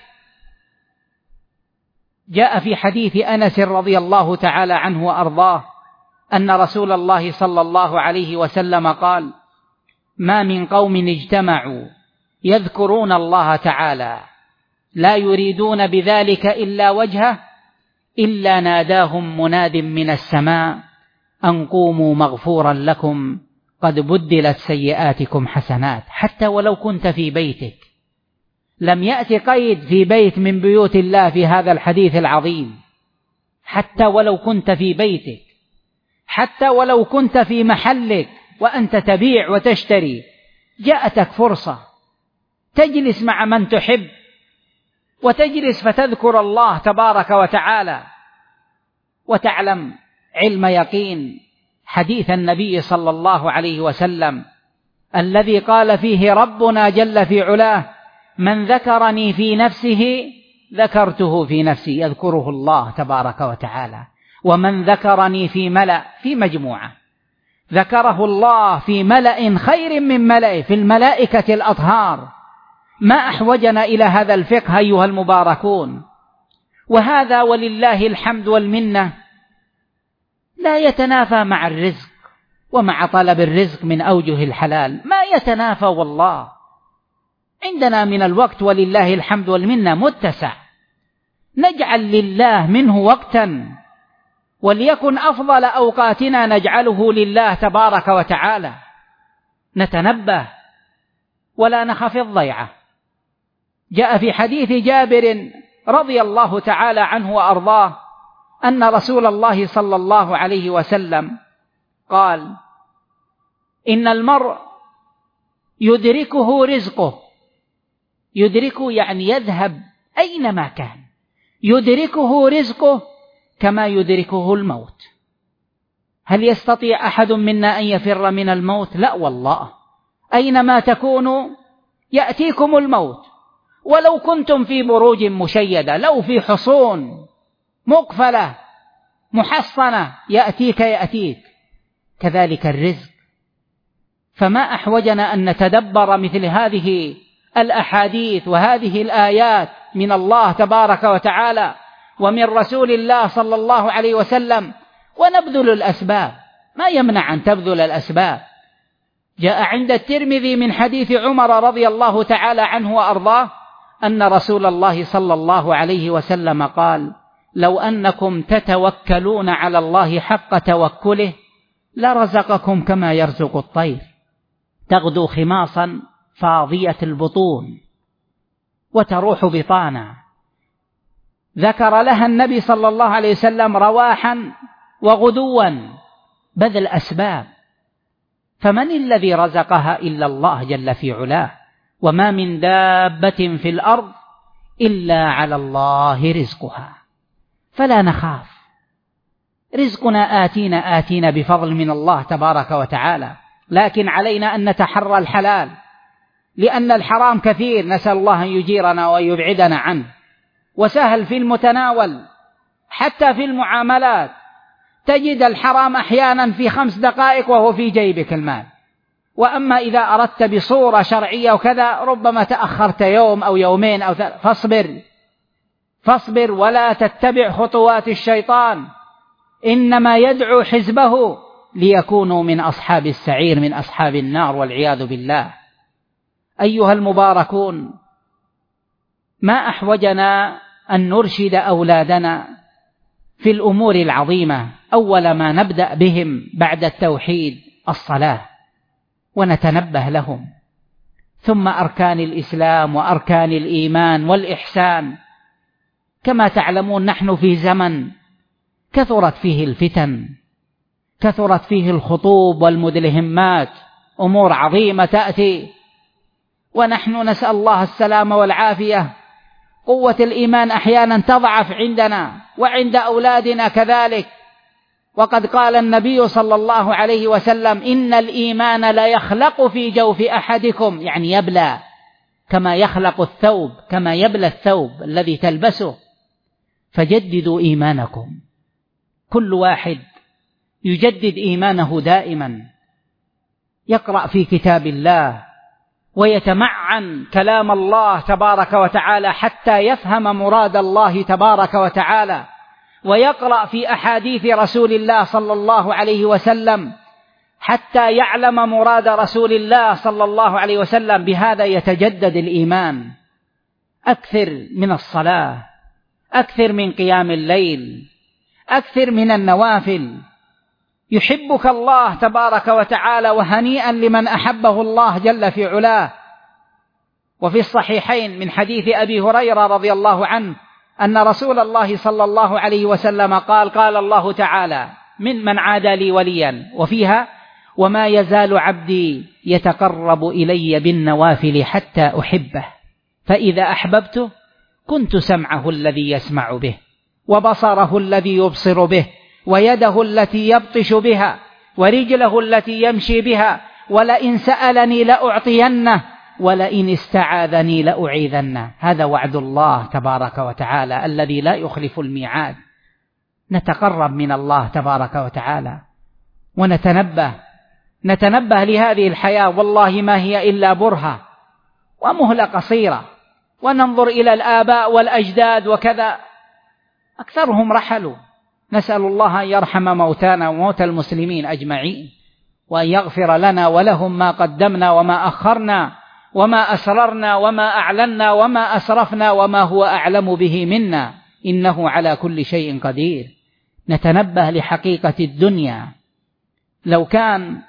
S4: جاء في حديث أنس رضي الله تعالى عنه وأرضاه أن رسول الله صلى الله عليه وسلم قال: ما من قوم اجتمعوا يذكرون الله تعالى لا يريدون بذلك إلا وجهه إلا ناداهم مناد من السماء أن قوموا مغفورا لكم قد بدلت سيئاتكم حسنات. حتى ولو كنت في بيتك، لم يأتي قيد في بيت من بيوت الله في هذا الحديث العظيم، حتى ولو كنت في بيتك، حتى ولو كنت في محلك وأنت تبيع وتشتري، جاءتك فرصة تجلس مع من تحب وتجلس فتذكر الله تبارك وتعالى وتعلم علم يقين حديث النبي صلى الله عليه وسلم الذي قال فيه ربنا جل في علاه: من ذكرني في نفسه ذكرته في نفسي، يذكره الله تبارك وتعالى. ومن ذكرني في ملأ، في مجموعة، ذكره الله في ملأ خير من ملأ، في الملائكة الأطهار. ما أحوجنا إلى هذا الفقه أيها المباركون. وهذا ولله الحمد والمنة لا يتنافى مع الرزق ومع طلب الرزق من أوجه الحلال، ما يتنافى والله. عندنا من الوقت ولله الحمد والمنة متسع، نجعل لله منه وقتا، وليكن أفضل أوقاتنا نجعله لله تبارك وتعالى. نتنبه ولا نخف الضيعة. جاء في حديث جابر رضي الله تعالى عنه وأرضاه أن رسول الله صلى الله عليه وسلم قال: إن المرء يدركه رزقه، يدركه يعني يذهب أينما كان، يدركه رزقه كما يدركه الموت. هل يستطيع أحد منا أن يفر من الموت؟ لا والله، أينما تكونوا يأتيكم الموت، ولو كنتم في بروج مشيدة، لو في حصون مقفلة محصنة، يأتيك يأتيك. كذلك الرزق. فما أحوجنا أن نتدبر مثل هذه الأحاديث وهذه الآيات من الله تبارك وتعالى ومن رسول الله صلى الله عليه وسلم، ونبذل الأسباب. ما يمنع أن تبذل الأسباب. جاء عند الترمذي من حديث عمر رضي الله تعالى عنه وأرضاه أن رسول الله صلى الله عليه وسلم قال: لو أنكم تتوكلون على الله حق توكله لرزقكم كما يرزق الطير تغدو خماصا فاضية البطون وتروح بطانا. ذكر لها النبي صلى الله عليه وسلم رواحا وغدوا، بذل أسباب. فمن الذي رزقها إلا الله جل في علاه. وما من دابة في الأرض إلا على الله رزقها، فلا نخاف. رزقنا آتينا آتينا بفضل من الله تبارك وتعالى، لكن علينا أن نتحرى الحلال، لأن الحرام كثير، نسأل الله أن يجيرنا ويبعدنا عنه. وسهل في المتناول، حتى في المعاملات تجد الحرام أحيانا في خمس دقائق وهو في جيبك المال. وأما إذا أردت بصورة شرعية وكذا ربما تأخرت يوم أو يومين أو ثلاث. فاصبر فاصبر ولا تتبع خطوات الشيطان، إنما يدعو حزبه ليكونوا من أصحاب السعير، من أصحاب النار والعياذ بالله. أيها المباركون، ما أحوجنا أن نرشد أولادنا في الأمور العظيمة. أول ما نبدأ بهم بعد التوحيد الصلاة، ونتنبه لهم، ثم أركان الإسلام وأركان الإيمان والإحسان. كما تعلمون نحن في زمن كثرت فيه الفتن، كثرت فيه الخطوب والمدلهمات، أمور عظيمة تأتي، ونحن نسأل الله السلامة والعافية. قوة الإيمان أحيانا تضعف عندنا وعند أولادنا كذلك. وقد قال النبي صلى الله عليه وسلم: إن الإيمان لا يخلق في جوف أحدكم، يعني يبلى كما يخلق الثوب، كما يبلى الثوب الذي تلبسه. فجددوا إيمانكم، كل واحد يجدد إيمانه دائما، يقرأ في كتاب الله ويتمعن كلام الله تبارك وتعالى حتى يفهم مراد الله تبارك وتعالى، ويقرأ في أحاديث رسول الله صلى الله عليه وسلم حتى يعلم مراد رسول الله صلى الله عليه وسلم. بهذا يتجدد الإيمان. أكثر من الصلاة، أكثر من قيام الليل، أكثر من النوافل. يحبك الله تبارك وتعالى، وهنيئا لمن أحبه الله جل في علاه. وفي الصحيحين من حديث أبي هريرة رضي الله عنه أن رسول الله صلى الله عليه وسلم قال: قال الله تعالى: من من عادى لي وليا، وفيها: وما يزال عبدي يتقرب إلي بالنوافل حتى أحبه، فإذا أحببته كنت سمعه الذي يسمع به، وبصره الذي يبصر به، ويده التي يبطش بها، ورجله التي يمشي بها، ولئن سألني لأعطينه، ولئن استعاذني لأعيذنه. هذا وعد الله تبارك وتعالى الذي لا يخلف الميعاد. نتقرب من الله تبارك وتعالى ونتنبه نتنبه لهذه الحياة، والله ما هي إلا برهة ومهلة قصيرة. وننظر إلى الآباء والأجداد وكذا، أكثرهم رحلوا. نسأل الله أن يرحم موتانا وموتى المسلمين أجمعين، وأن يغفر لنا ولهم ما قدمنا وما أخرنا، وما أسررنا وما أعلنا وما أسرفنا، وما هو أعلم به منا، إنه على كل شيء قدير. نتنبه لحقيقة الدنيا. لو كان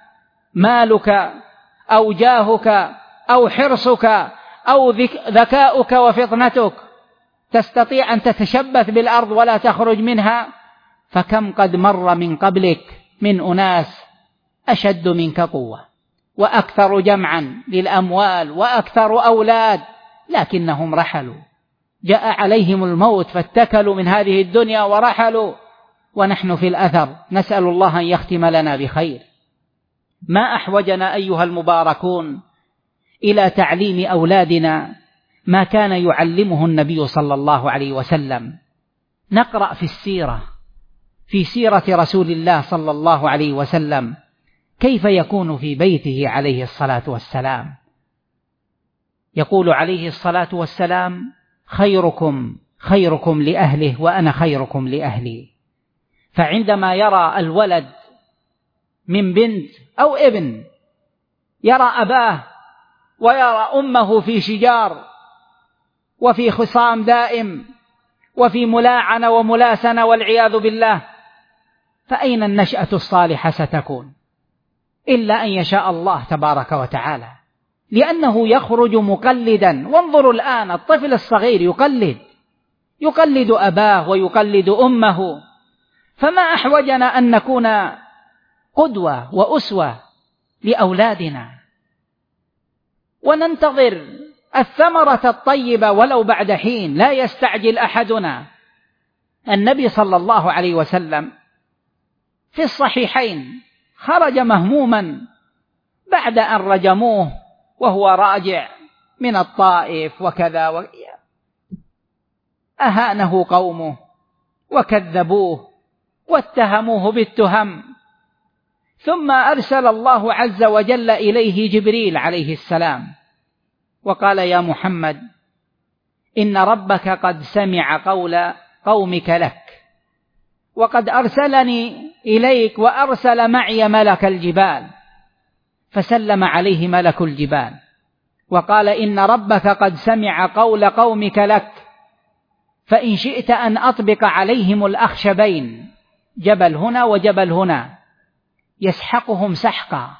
S4: مالك أو جاهك أو حرصك أو ذكاؤك وفطنتك تستطيع أن تتشبث بالأرض ولا تخرج منها، فكم قد مر من قبلك من أناس أشد منك قوة وأكثر جمعا للأموال وأكثر أولاد، لكنهم رحلوا. جاء عليهم الموت فاتكلوا من هذه الدنيا ورحلوا، ونحن في الأثر. نسأل الله أن يختم لنا بخير. ما أحوجنا أيها المباركون إلى تعليم أولادنا ما كان يعلمه النبي صلى الله عليه وسلم. نقرأ في السيرة، في سيرة رسول الله صلى الله عليه وسلم، كيف يكون في بيته عليه الصلاة والسلام. يقول عليه الصلاة والسلام: خيركم خيركم لأهله وأنا خيركم لأهلي. فعندما يرى الولد من بنت أو ابن، يرى أباه ويرى أمه في شجار وفي خصام دائم وفي ملاعنة وملاسنة والعياذ بالله، فأين النشأة الصالحة ستكون؟ إلا أن يشاء الله تبارك وتعالى، لأنه يخرج مقلدا. وانظروا الآن الطفل الصغير يقلد يقلد أباه ويقلد أمه. فما أحوجنا أن نكون قدوة وأسوة لأولادنا، وننتظر الثمرة الطيبة ولو بعد حين. لا يستعجل أحدنا. النبي صلى الله عليه وسلم في الصحيحين خرج مهموما بعد أن رجموه وهو راجع من الطائف وكذا، أهانه قومه وكذبوه واتهموه بالتهم، ثم أرسل الله عز وجل إليه جبريل عليه السلام وقال: يا محمد، إن ربك قد سمع قول قومك لك، وقد أرسلني إليك وأرسل معي ملك الجبال. فسلم عليه ملك الجبال وقال: إن ربك قد سمع قول قومك لك، فإن شئت أن أطبق عليهم الأخشبين، جبل هنا وجبل هنا، يسحقهم سحقا.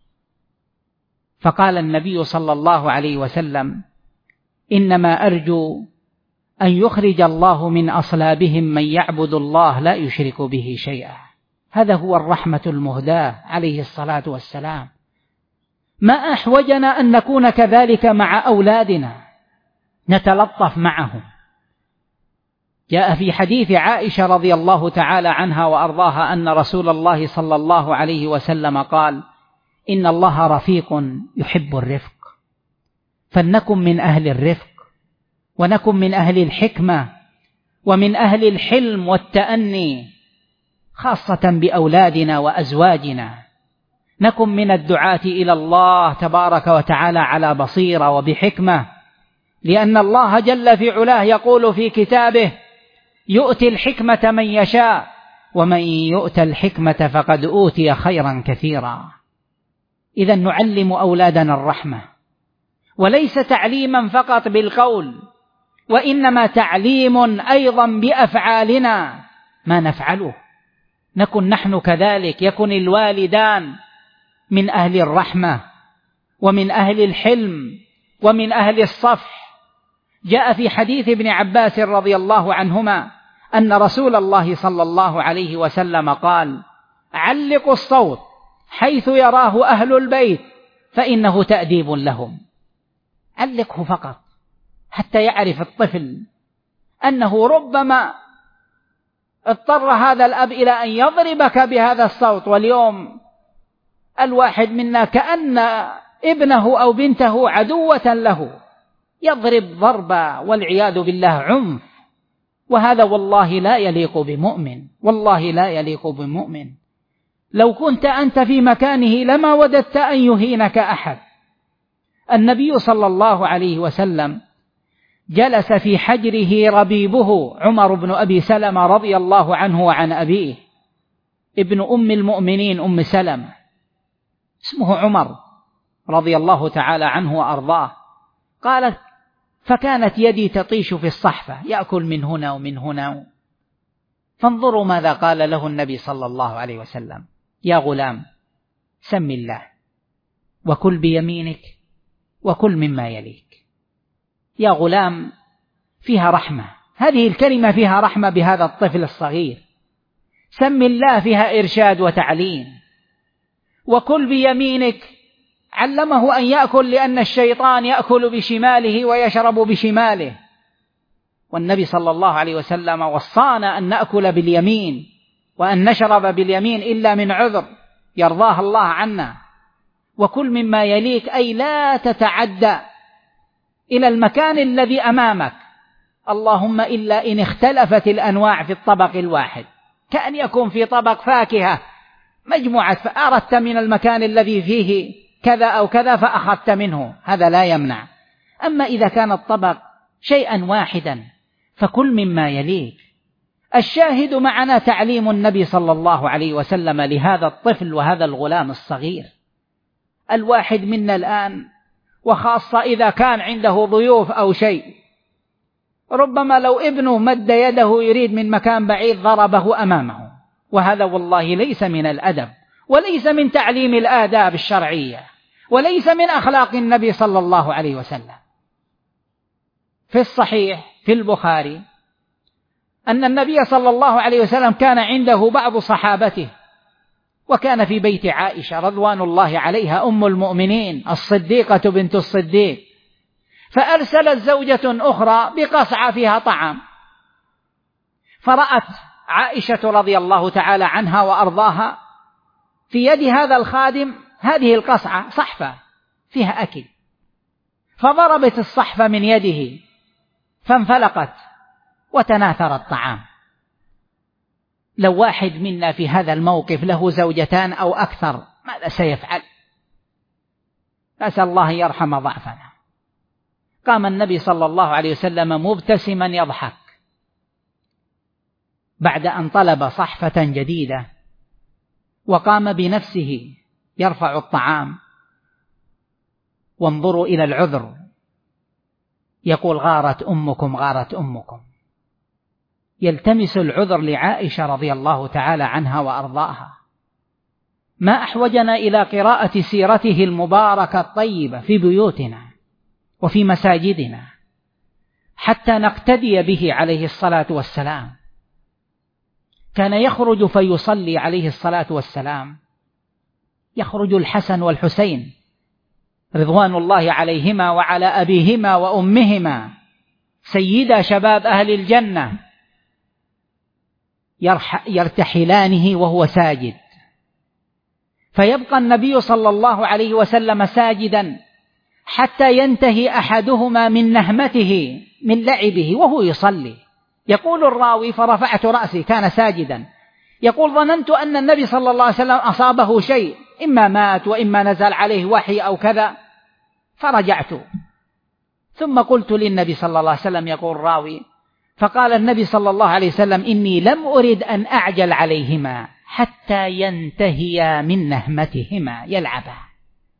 S4: فقال النبي صلى الله عليه وسلم: إنما أرجو أن يخرج الله من أصلابهم من يعبد الله لا يشرك به شيئا. هذا هو الرحمة المهداة عليه الصلاة والسلام. ما أحوجنا أن نكون كذلك مع أولادنا، نتلطف معهم. جاء في حديث عائشة رضي الله تعالى عنها وأرضاها أن رسول الله صلى الله عليه وسلم قال: إن الله رفيق يحب الرفق، فلنكن من أهل الرفق، ونكن من أهل الحكمة، ومن أهل الحلم والتأني، خاصة بأولادنا وأزواجنا. نكن من الدعاة إلى الله تبارك وتعالى على بصيرة وبحكمة، لأن الله جل في علاه يقول في كتابه: يؤتي الحكمة من يشاء، ومن يؤت الحكمة فقد أوتي خيرا كثيرا. إذا نعلم أولادنا الرحمة، وليس تعليما فقط بالقول، وإنما تعليم أيضا بأفعالنا ما نفعله. نكن نحن كذلك، يكن الوالدان من أهل الرحمة ومن أهل الحلم ومن أهل الصفح. جاء في حديث ابن عباس رضي الله عنهما أن رسول الله صلى الله عليه وسلم قال: علقوا الصوت حيث يراه أهل البيت فإنه تأديب لهم. علقه فقط حتى يعرف الطفل أنه ربما اضطر هذا الأب إلى أن يضربك بهذا الصوت. واليوم الواحد منا كأن ابنه أو بنته عدوة له، يضرب ضربا والعياذ بالله عنف، وهذا والله لا يليق بمؤمن، والله لا يليق بمؤمن. لو كنت أنت في مكانه لما وددت أن يهينك أحد. النبي صلى الله عليه وسلم جلس في حجره ربيبه عمر بن أبي سلمة رضي الله عنه وعن أبيه، ابن أم المؤمنين أم سلمة، اسمه عمر رضي الله تعالى عنه وأرضاه. قالت: فكانت يدي تطيش في الصحفة، يأكل من هنا ومن هنا. فانظروا ماذا قال له النبي صلى الله عليه وسلم: يا غلام سم الله وكل بيمينك وكل مما يليك. يا غلام، فيها رحمة، هذه الكلمة فيها رحمة بهذا الطفل الصغير. سم الله فيها إرشاد وتعليم. وكل بيمينك، علمه أن يأكل لأن الشيطان يأكل بشماله ويشرب بشماله، والنبي صلى الله عليه وسلم وصانا أن نأكل باليمين وأن نشرب باليمين إلا من عذر يرضاه الله عنا. وكل مما يليك، أي لا تتعدى إلى المكان الذي أمامك، اللهم إلا إن اختلفت الأنواع في الطبق الواحد، كأن يكون في طبق فاكهة مجموعة، فأردت من المكان الذي فيه كذا أو كذا فأخذت منه، هذا لا يمنع. أما إذا كان الطبق شيئا واحدا فكل مما يليك. الشاهد معنا تعليم النبي صلى الله عليه وسلم لهذا الطفل وهذا الغلام الصغير. الواحد منا الآن، وخاصة إذا كان عنده ضيوف أو شيء، ربما لو ابنه مد يده يريد من مكان بعيد ضربه أمامه، وهذا والله ليس من الأدب، وليس من تعليم الآداب الشرعية، وليس من أخلاق النبي صلى الله عليه وسلم. في الصحيح في البخاري أن النبي صلى الله عليه وسلم كان عنده بعض صحابته، وكان في بيت عائشة رضوان الله عليها أم المؤمنين الصديقة بنت الصديق، فأرسلت زوجة أخرى بقصعة فيها طعام، فرأت عائشة رضي الله تعالى عنها وأرضاها في يد هذا الخادم هذه القصعة صحفة فيها أكل، فضربت الصحفة من يده فانفلقت وتناثر الطعام. لو واحد منا في هذا الموقف له زوجتان أو أكثر ماذا سيفعل؟ نسأل الله يرحم ضعفنا. قام النبي صلى الله عليه وسلم مبتسما يضحك بعد أن طلب صحفة جديدة، وقام بنفسه يرفع الطعام. وانظروا إلى العذر، يقول: غارت أمكم غارت أمكم، يلتمس العذر لعائشة رضي الله تعالى عنها وأرضاها. ما أحوجنا إلى قراءة سيرته المباركة الطيبة في بيوتنا وفي مساجدنا حتى نقتدي به عليه الصلاة والسلام. كان يخرج فيصلي عليه الصلاة والسلام، يخرج الحسن والحسين رضوان الله عليهما وعلى أبيهما وأمهما سيدا شباب أهل الجنة، يرتحلانه وهو ساجد، فيبقى النبي صلى الله عليه وسلم ساجدا حتى ينتهي أحدهما من نهمته من لعبه وهو يصلي. يقول الراوي: فرفعت رأسي، كان ساجدا، يقول: ظننت أن النبي صلى الله عليه وسلم أصابه شيء، إما مات وإما نزل عليه وحي أو كذا، فرجعت. ثم قلت للنبي صلى الله عليه وسلم، يقول الراوي: فقال النبي صلى الله عليه وسلم: إني لم أرد أن أعجل عليهما حتى ينتهيا من نهمتهما يلعبا.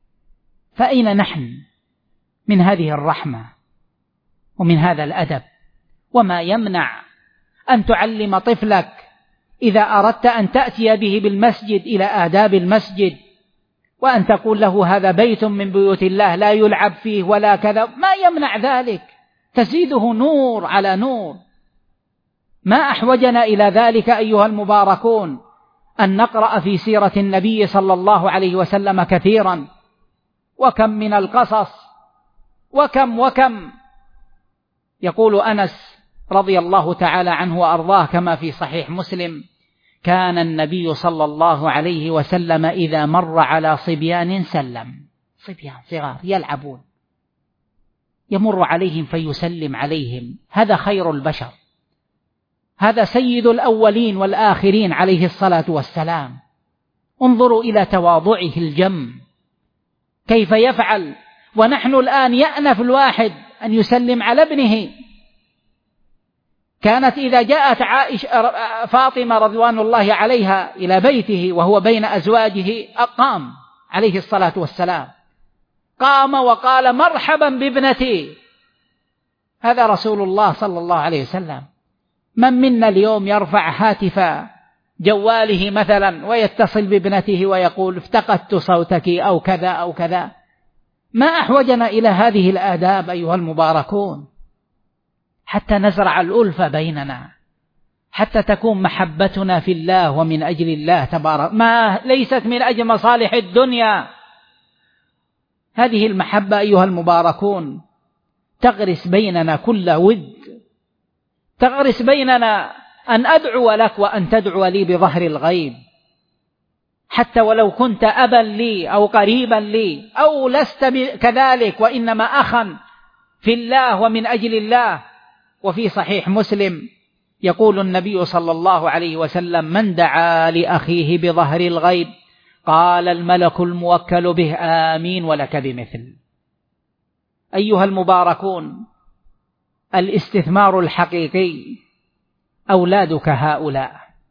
S4: فأين نحن من هذه الرحمة ومن هذا الأدب؟ وما يمنع أن تعلم طفلك إذا أردت أن تأتي به بالمسجد إلى آداب المسجد، وأن تقول له هذا بيت من بيوت الله لا يلعب فيه ولا كذا، ما يمنع ذلك، تزيده نور على نور. ما أحوجنا إلى ذلك أيها المباركون أن نقرأ في سيرة النبي صلى الله عليه وسلم كثيرا، وكم من القصص، وكم وكم. يقول أنس رضي الله تعالى عنه وأرضاه كما في صحيح مسلم: كان النبي صلى الله عليه وسلم إذا مر على صبيان سلم، صبيان صغار يلعبون، يمر عليهم فيسلم عليهم. هذا خير البشر، هذا سيد الأولين والآخرين عليه الصلاة والسلام. انظروا إلى تواضعه الجم كيف يفعل. ونحن الآن يأنف الواحد أن يسلم على ابنه. كانت إذا جاءت عائشة فاطمة رضوان الله عليها إلى بيته وهو بين أزواجه قام عليه الصلاة والسلام، قام وقال: مرحبا بابنتي. هذا رسول الله صلى الله عليه وسلم. من منا اليوم يرفع هاتف جواله مثلا ويتصل بابنته ويقول: افتقدت صوتك أو كذا أو كذا؟ ما أحوجنا إلى هذه الآداب أيها المباركون، حتى نزرع الألفة بيننا، حتى تكون محبتنا في الله ومن أجل الله تبارك، ما ليست من أجل مصالح الدنيا. هذه المحبة أيها المباركون تغرس بيننا كل ود، تغرس بيننا أن أدعو لك وأن تدعو لي بظهر الغيب، حتى ولو كنت أبا لي أو قريبا لي أو لست كذلك، وإنما أخا في الله ومن أجل الله. وفي صحيح مسلم يقول النبي صلى الله عليه وسلم: من دعا لأخيه بظهر الغيب قال الملك الموكل به آمين ولك بمثل. أيها المباركون، الاستثمار الحقيقي أولادك هؤلاء،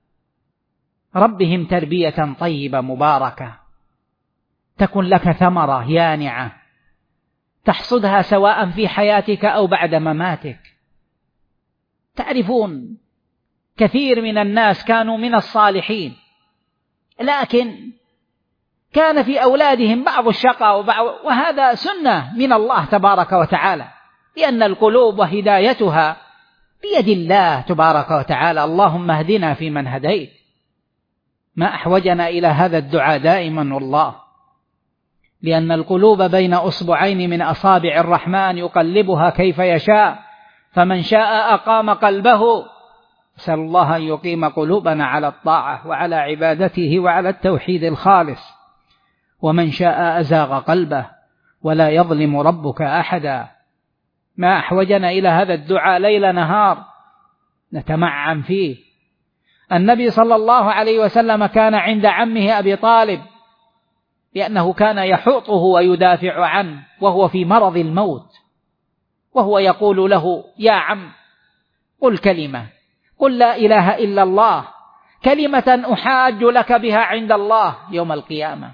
S4: ربهم تربية طيبة مباركة، تكن لك ثمرة يانعة تحصدها سواء في حياتك أو بعد مماتك. تعرفون كثير من الناس كانوا من الصالحين، لكن كان في أولادهم بعض الشقاء وبعض، وهذا سنة من الله تبارك وتعالى، لأن القلوب وهدايتها بيد الله تبارك وتعالى. اللهم اهدنا فيمن هديت. ما أحوجنا إلى هذا الدعاء دائما والله، لأن القلوب بين أصبعين من أصابع الرحمن يقلبها كيف يشاء، فمن شاء أقام قلبه. أسأل الله أن يقيم قلوبنا على الطاعة وعلى عبادته وعلى التوحيد الخالص، ومن شاء أزاغ قلبه، ولا يظلم ربك أحدا. ما أحوجنا إلى هذا الدعاء ليل نهار نتمعن فيه. النبي صلى الله عليه وسلم كان عند عمه أبي طالب، لأنه كان يحوطه ويدافع عنه وهو في مرض الموت، وهو يقول له: يا عم، قل كلمة، قل لا إله إلا الله، كلمة أحاج لك بها عند الله يوم القيامة.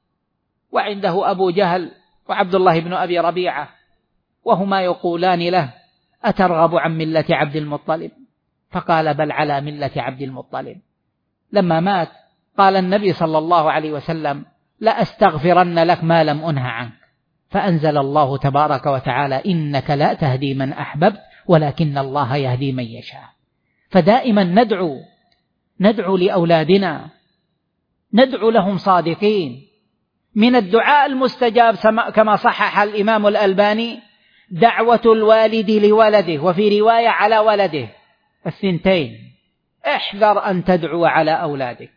S4: وعنده أبو جهل وعبد الله بن أبي ربيعة، وهما يقولان له: أترغب عن ملة عبد المطلب؟ فقال: بل على ملة عبد المطلب. لما مات قال النبي صلى الله عليه وسلم: لأستغفرن لك ما لم أنه عنك. فأنزل الله تبارك وتعالى: إنك لا تهدي من أحببت ولكن الله يهدي من يشاء. فدائما ندعو ندعو لأولادنا، ندعو لهم صادقين. من الدعاء المستجاب كما صحح الإمام الألباني: دعوة الوالد لولده، وفي رواية على ولده، الثنتين. احذر أن تدعو على أولادك.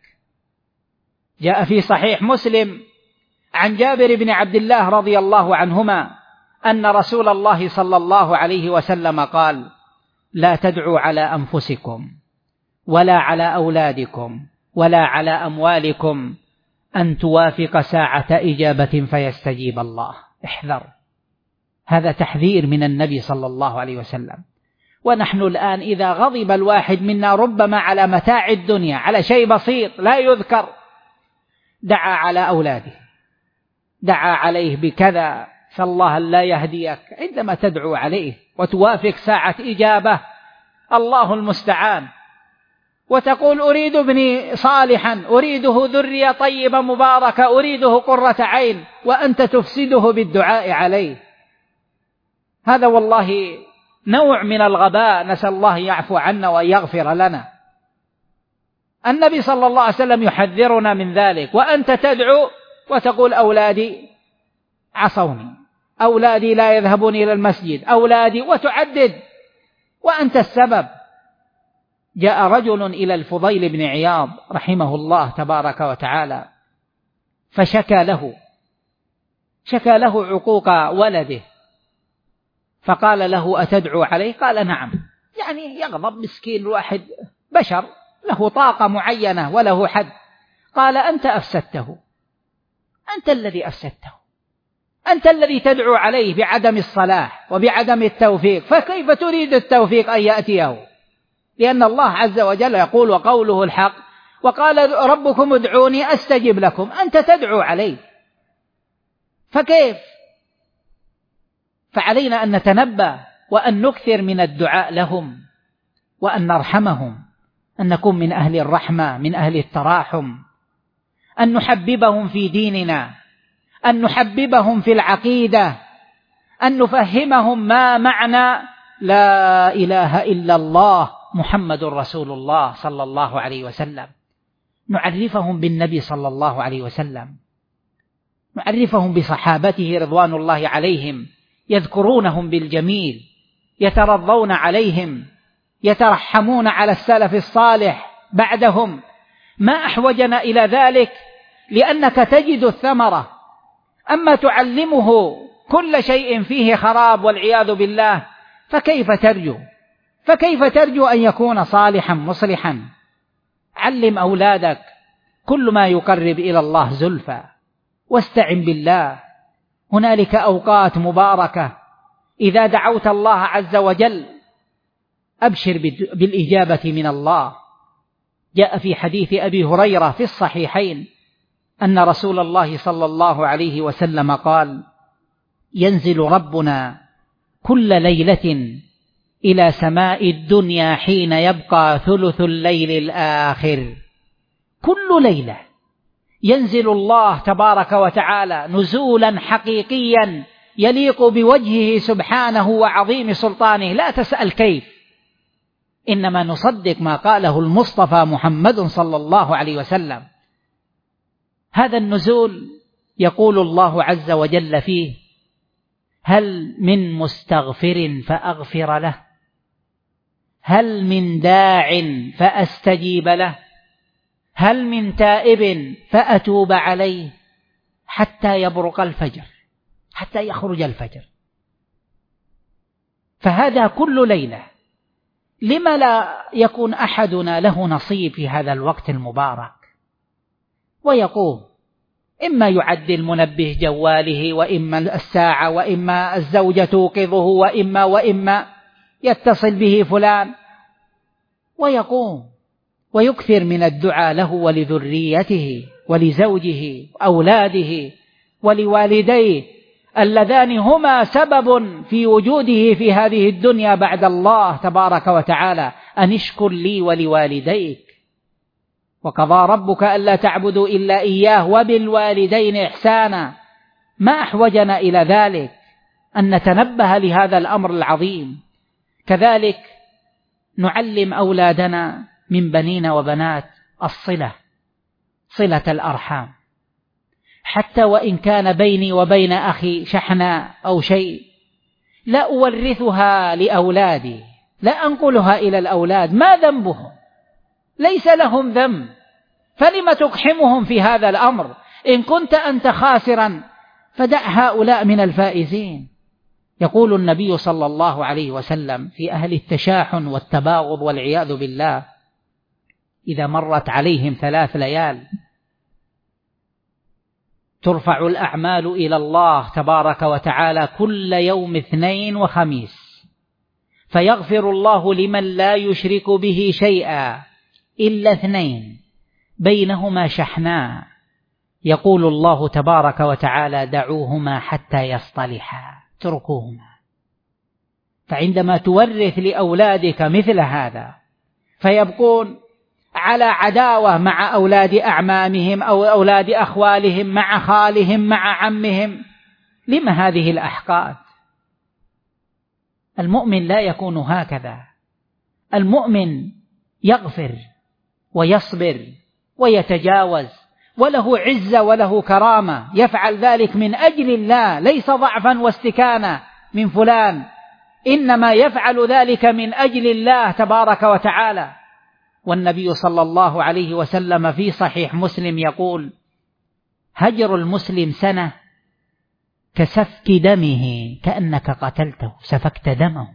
S4: جاء في صحيح مسلم عن جابر بن عبد الله رضي الله عنهما أن رسول الله صلى الله عليه وسلم قال: لا تدعوا على أنفسكم ولا على أولادكم ولا على أموالكم أن توافق ساعة إجابة فيستجيب الله. احذر، هذا تحذير من النبي صلى الله عليه وسلم. ونحن الآن إذا غضب الواحد منا ربما على متاع الدنيا، على شيء بسيط لا يذكر، دعا على أولاده، دعا عليه بكذا فالله لا يهديك، عندما تدعو عليه وتوافق ساعة إجابة الله المستعان وتقول أريد ابني صالحا، أريده ذرية طيبة مباركة، أريده قرة عين، وأنت تفسده بالدعاء عليه، هذا والله نوع من الغباء، نسأل الله يعفو عنا ويغفر لنا. النبي صلى الله عليه وسلم يحذرنا من ذلك، وأنت تدعو وتقول أولادي عصوني، أولادي لا يذهبون إلى المسجد، أولادي، وتعدد وأنت السبب. جاء رجل إلى الفضيل بن عياض رحمه الله تبارك وتعالى فشكى له شكى له عقوق ولده، فقال له أتدعو عليه؟ قال نعم. يعني يغضب مسكين الواحد، بشر له طاقة معينة وله حد. قال أنت أفسدته، أنت الذي أفسدته، أنت الذي تدعو عليه بعدم الصلاح وبعدم التوفيق، فكيف تريد التوفيق أن يأتيه؟ لأن الله عز وجل يقول وقوله الحق، وقال ربكم ادعوني أستجب لكم، أنت تدعو عليه، فكيف؟ فعلينا أن نتنبه وأن نكثر من الدعاء لهم وأن نرحمهم، أن نكون من أهل الرحمة، من أهل التراحم، أن نحببهم في ديننا، أن نحببهم في العقيدة، أن نفهمهم ما معنى لا إله إلا الله محمد رسول الله صلى الله عليه وسلم، نعرفهم بالنبي صلى الله عليه وسلم، نعرفهم بصحابته رضوان الله عليهم، يذكرونهم بالجميل، يترضون عليهم، يترحمون على السلف الصالح بعدهم. ما أحوجنا إلى ذلك؟ لأنك تجد الثمرة. أما تعلمه كل شيء فيه خراب والعياذ بالله، فكيف ترجو فكيف ترجو أن يكون صالحا مصلحا؟ علم أولادك كل ما يقرب إلى الله زلفى، واستعن بالله. هنالك أوقات مباركة إذا دعوت الله عز وجل أبشر بالإجابة من الله. جاء في حديث أبي هريرة في الصحيحين أن رسول الله صلى الله عليه وسلم قال: ينزل ربنا كل ليلة إلى سماء الدنيا حين يبقى ثلث الليل الآخر. كل ليلة ينزل الله تبارك وتعالى نزولا حقيقيا يليق بوجهه سبحانه وعظيم سلطانه، لا تسأل كيف، إنما نصدق ما قاله المصطفى محمد صلى الله عليه وسلم. هذا النزول يقول الله عز وجل فيه: هل من مستغفر فأغفر له، هل من داع فأستجيب له، هل من تائب فأتوب عليه، حتى يبرق الفجر، حتى يخرج الفجر. فهذا كل ليلة. لما لا يكون أحدنا له نصيب في هذا الوقت المبارك ويقوم؟ إما يعدل منبه جواله، وإما الساعة، وإما الزوجة توقظه، وإما وإما يتصل به فلان، ويقوم ويكثر من الدعاء له ولذريته ولزوجه وأولاده ولوالديه اللذان هما سبب في وجوده في هذه الدنيا بعد الله تبارك وتعالى: أن اشكر لي ولوالديك، وقضى ربك ألا تعبدوا إلا إياه وبالوالدين إحسانا. ما أحوجنا إلى ذلك أن نتنبه لهذا الأمر العظيم. كذلك نعلم أولادنا من بنين وبنات الصلة، صلة الأرحام، حتى وإن كان بيني وبين أخي شحناء أو شيء، لا أورثها لأولادي، لا أنقلها إلى الأولاد. ما ذنبهم؟ ليس لهم ذنب، فلم تقحمهم في هذا الأمر؟ إن كنت أنت خاسرا فدع هؤلاء من الفائزين. يقول النبي صلى الله عليه وسلم في أهل التشاحن والتباغض والعياذ بالله: إذا مرت عليهم ثلاث ليال ترفع الأعمال إلى الله تبارك وتعالى كل يوم اثنين وخميس، فيغفر الله لمن لا يشرك به شيئا إلا اثنين بينهما شحناء، يقول الله تبارك وتعالى: دعوهما حتى يصطلحا، اتركوهما. فعندما تورث لأولادك مثل هذا فيبقون على عداوة مع أولاد أعمامهم أو أولاد أخوالهم، مع خالهم، مع عمهم، لما هذه الأحقاد؟ المؤمن لا يكون هكذا. المؤمن يغفر ويصبر ويتجاوز، وله عزة وله كرامة، يفعل ذلك من أجل الله، ليس ضعفا واستكانا من فلان، إنما يفعل ذلك من أجل الله تبارك وتعالى. والنبي صلى الله عليه وسلم في صحيح مسلم يقول: هجر المسلم سنة كسفك دمه، كأنك قتلته، سفكت دمه.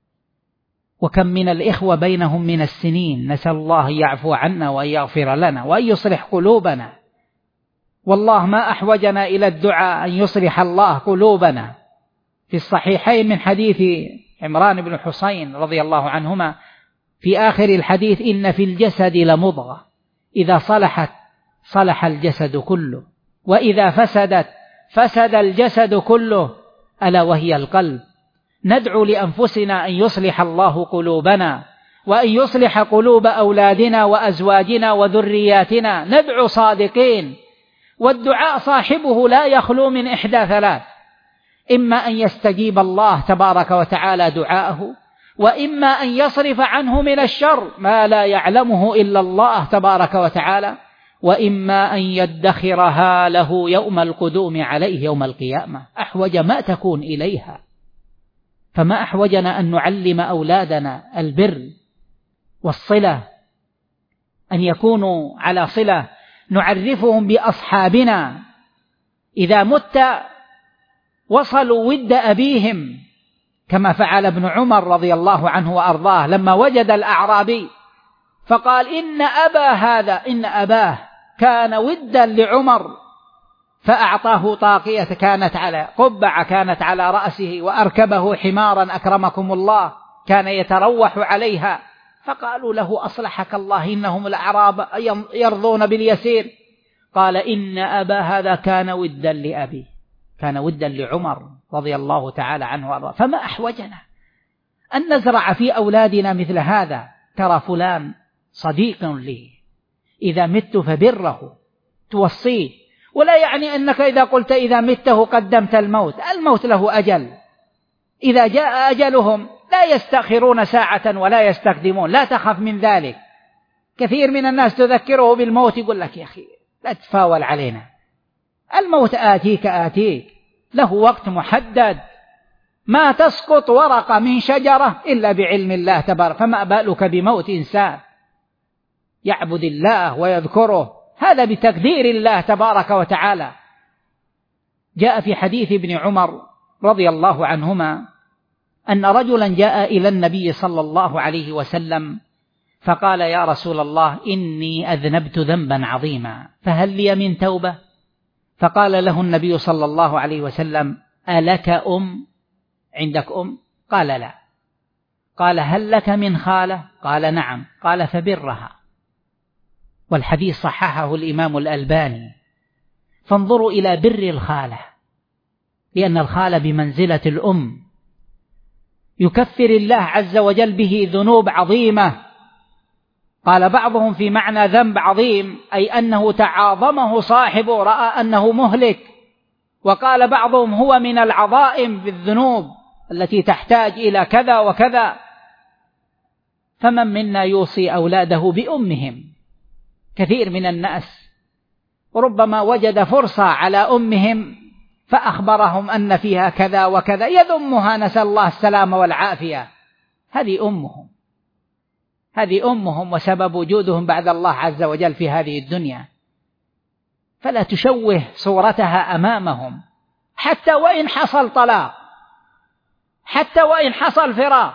S4: وكم من الإخوة بينهم من السنين، نسأل الله يعفو عنا وأن يغفر لنا وأن يصلح قلوبنا. والله ما أحوجنا إلى الدعاء أن يصلح الله قلوبنا. في الصحيحين من حديث عمران بن حسين رضي الله عنهما في آخر الحديث: إن في الجسد لمضغة إذا صلحت صلح الجسد كله، وإذا فسدت فسد الجسد كله، ألا وهي القلب. ندعو لأنفسنا أن يصلح الله قلوبنا وأن يصلح قلوب أولادنا وأزواجنا وذرياتنا، ندعو صادقين. والدعاء صاحبه لا يخلو من إحدى ثلاث: إما أن يستجيب الله تبارك وتعالى دعاءه، وإما أن يصرف عنه من الشر ما لا يعلمه إلا الله تبارك وتعالى، وإما أن يدخرها له يوم القدوم عليه يوم القيامة، أحوج ما تكون إليها. فما أحوجنا أن نعلم أولادنا البر والصلة، أن يكونوا على صلة، نعرفهم بأصحابنا. إذا مت وصلوا ود أبيهم، كما فعل ابن عمر رضي الله عنه وأرضاه لما وجد الأعرابي فقال: إن أبا هذا إن أباه كان ودا لعمر، فأعطاه طاقية كانت على قبعة كانت على رأسه، وأركبه حمارا أكرمكم الله كان يتروح عليها. فقالوا له: أصلحك الله، إنهم الأعراب يرضون باليسير. قال: إن أبا هذا كان ودا لأبي، كان ودا لعمر رضي الله تعالى عنه وأرضاه. فما أحوجنا أن نزرع في أولادنا مثل هذا. ترى فلان صديق لي، إذا مت فبره، توصيه. ولا يعني أنك إذا قلت إذا مته قدمت الموت، الموت له أجل، إذا جاء أجلهم لا يستأخرون ساعة ولا يستقدمون، لا تخف من ذلك. كثير من الناس تذكره بالموت يقول لك: يا أخي لا تفاول علينا، الموت آتيك آتيك، له وقت محدد، ما تسقط ورقة من شجرة إلا بعلم الله تبارك، فما بالك بموت إنسان يعبد الله ويذكره، هذا بتقدير الله تبارك وتعالى. جاء في حديث ابن عمر رضي الله عنهما أن رجلا جاء إلى النبي صلى الله عليه وسلم فقال: يا رسول الله، إني أذنبت ذنبا عظيما، فهل لي من توبة؟ فقال له النبي صلى الله عليه وسلم: ألك أم؟ عندك أم؟ قال: لا. قال: هل لك من خالة؟ قال: نعم. قال: فبرها. والحديث صححه الإمام الألباني. فانظروا إلى بر الخالة، لأن الخالة بمنزلة الأم، يكفر الله عز وجل به ذنوب عظيمة. قال بعضهم في معنى ذنب عظيم أي أنه تعاظمه صاحبه، رأى أنه مهلك. وقال بعضهم هو من العظائم بالذنوب التي تحتاج إلى كذا وكذا. فمن منا يوصي أولاده بأمهم؟ كثير من الناس ربما وجد فرصة على أمهم فأخبرهم أن فيها كذا وكذا، يذمها، نسأل الله السلامة والعافية. هذه أمهم، هذه أمهم وسبب وجودهم بعد الله عز وجل في هذه الدنيا. فلا تشوه صورتها أمامهم، حتى وإن حصل طلاق، حتى وإن حصل فراق،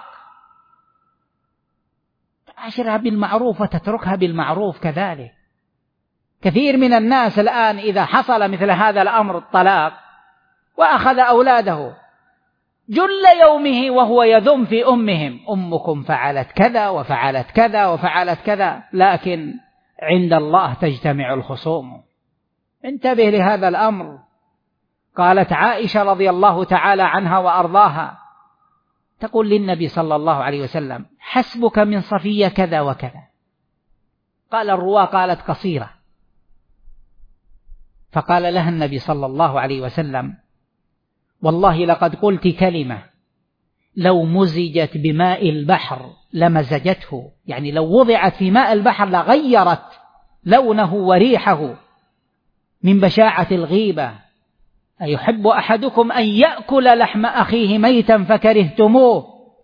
S4: تعاشرها بالمعروف وتتركها بالمعروف كذلك. كثير من الناس الآن إذا حصل مثل هذا الأمر، الطلاق، وأخذ أولاده جل يومه وهو يذم في أمهم: أمكم فعلت كذا وفعلت كذا وفعلت كذا. لكن عند الله تجتمع الخصوم، انتبه لهذا الأمر. قالت عائشة رضي الله تعالى عنها وأرضاها تقول للنبي صلى الله عليه وسلم: حسبك من صفية كذا وكذا. قال الرواة قالت قصيرة. فقال لها النبي صلى الله عليه وسلم: والله لقد قلت كلمة لو مزجت بماء البحر لمزجته، يعني لو وضعت في ماء البحر لغيرت لونه وريحه من بشاعة الغيبة. أيحب أحدكم أن يأكل لحم أخيه ميتا فكرهتموه؟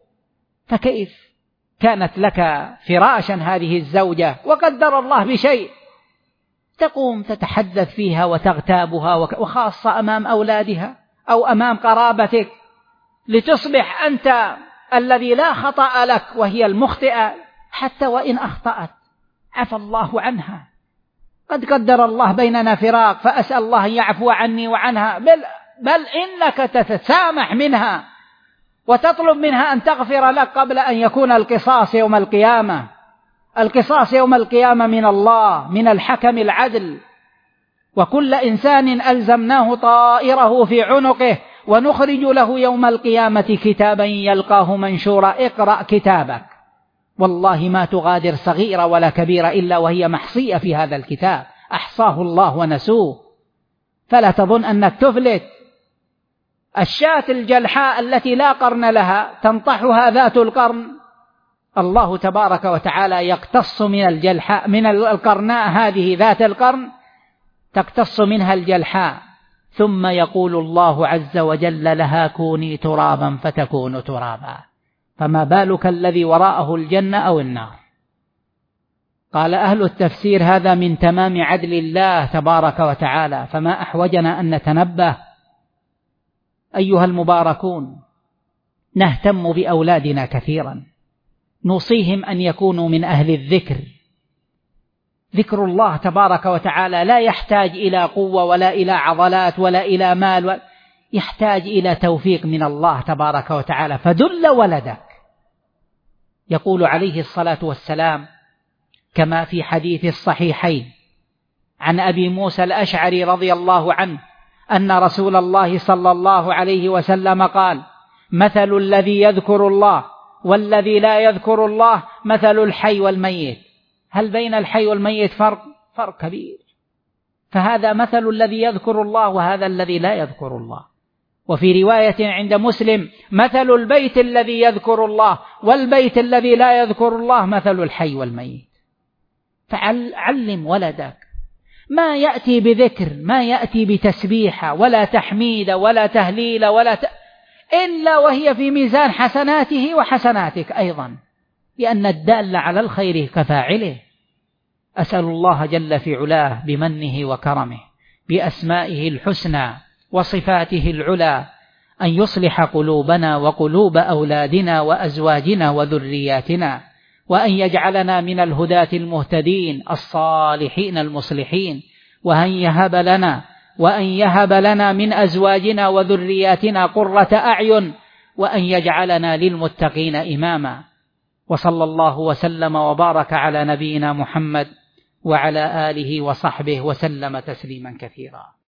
S4: فكيف كانت لك فراشا هذه الزوجة وقدر الله بشيء، تقوم تتحدث فيها وتغتابها، وخاصة أمام أولادها أو أمام قرابتك، لتصبح أنت الذي لا خطأ لك وهي المخطئة، حتى وإن أخطأت عفى الله عنها. قد قدر الله بيننا فراق، فأسأل الله أن يعفو عني وعنها، بل, بل إنك تتسامح منها وتطلب منها أن تغفر لك قبل أن يكون القصاص يوم القيامة. القصاص يوم القيامة من الله، من الحكم العدل. وكل إنسان ألزمناه طائره في عنقه ونخرج له يوم القيامة كتابا يلقاه منشورا: اقرأ كتابك. والله ما تغادر صغيرة ولا كبيرة إلا وهي محصية في هذا الكتاب، أحصاه الله ونسوه. فلا تظن أنك تفلت. الشاة الجلحاء التي لا قرن لها تنطحها ذات القرن، الله تبارك وتعالى يقتص من الجلحاء، من القرناء هذه ذات القرن تقتص منها الجلحاء، ثم يقول الله عز وجل لها: كوني ترابا فتكون ترابا. فما بالك الذي وراءه الجنة أو النار؟ قال أهل التفسير: هذا من تمام عدل الله تبارك وتعالى، فما أحوجنا أن نتنبه. أيها المباركون، نهتم بأولادنا كثيرا، نوصيهم أن يكونوا من أهل الذكر. ذكر الله تبارك وتعالى لا يحتاج إلى قوة ولا إلى عضلات ولا إلى مال، يحتاج إلى توفيق من الله تبارك وتعالى. فدل ولدك. يقول عليه الصلاة والسلام كما في حديث الصحيحين عن أبي موسى الأشعري رضي الله عنه أن رسول الله صلى الله عليه وسلم قال: مثل الذي يذكر الله والذي لا يذكر الله مثل الحي والميت. هل بين الحي والميت فرق؟ فرق كبير. فهذا مثل الذي يذكر الله وهذا الذي لا يذكر الله. وفي رواية عند مسلم: مثل البيت الذي يذكر الله والبيت الذي لا يذكر الله مثل الحي والميت. فعلم ولدك ما يأتي بذكر، ما يأتي بتسبيحة ولا تحميد ولا تهليل ولا ت... إلا وهي في ميزان حسناته وحسناتك أيضا، لأن الدال على الخير كفاعله. أسأل الله جل في علاه بمنه وكرمه بأسمائه الحسنى وصفاته العلى أن يصلح قلوبنا وقلوب أولادنا وأزواجنا وذرياتنا، وأن يجعلنا من الهداة المهتدين الصالحين المصلحين، وأن يهب لنا وأن يهب لنا من أزواجنا وذرياتنا قرة أعين، وأن يجعلنا للمتقين إماما. وصلى الله وسلم وبارك على نبينا محمد وعلى آله وصحبه وسلم تسليما كثيرا.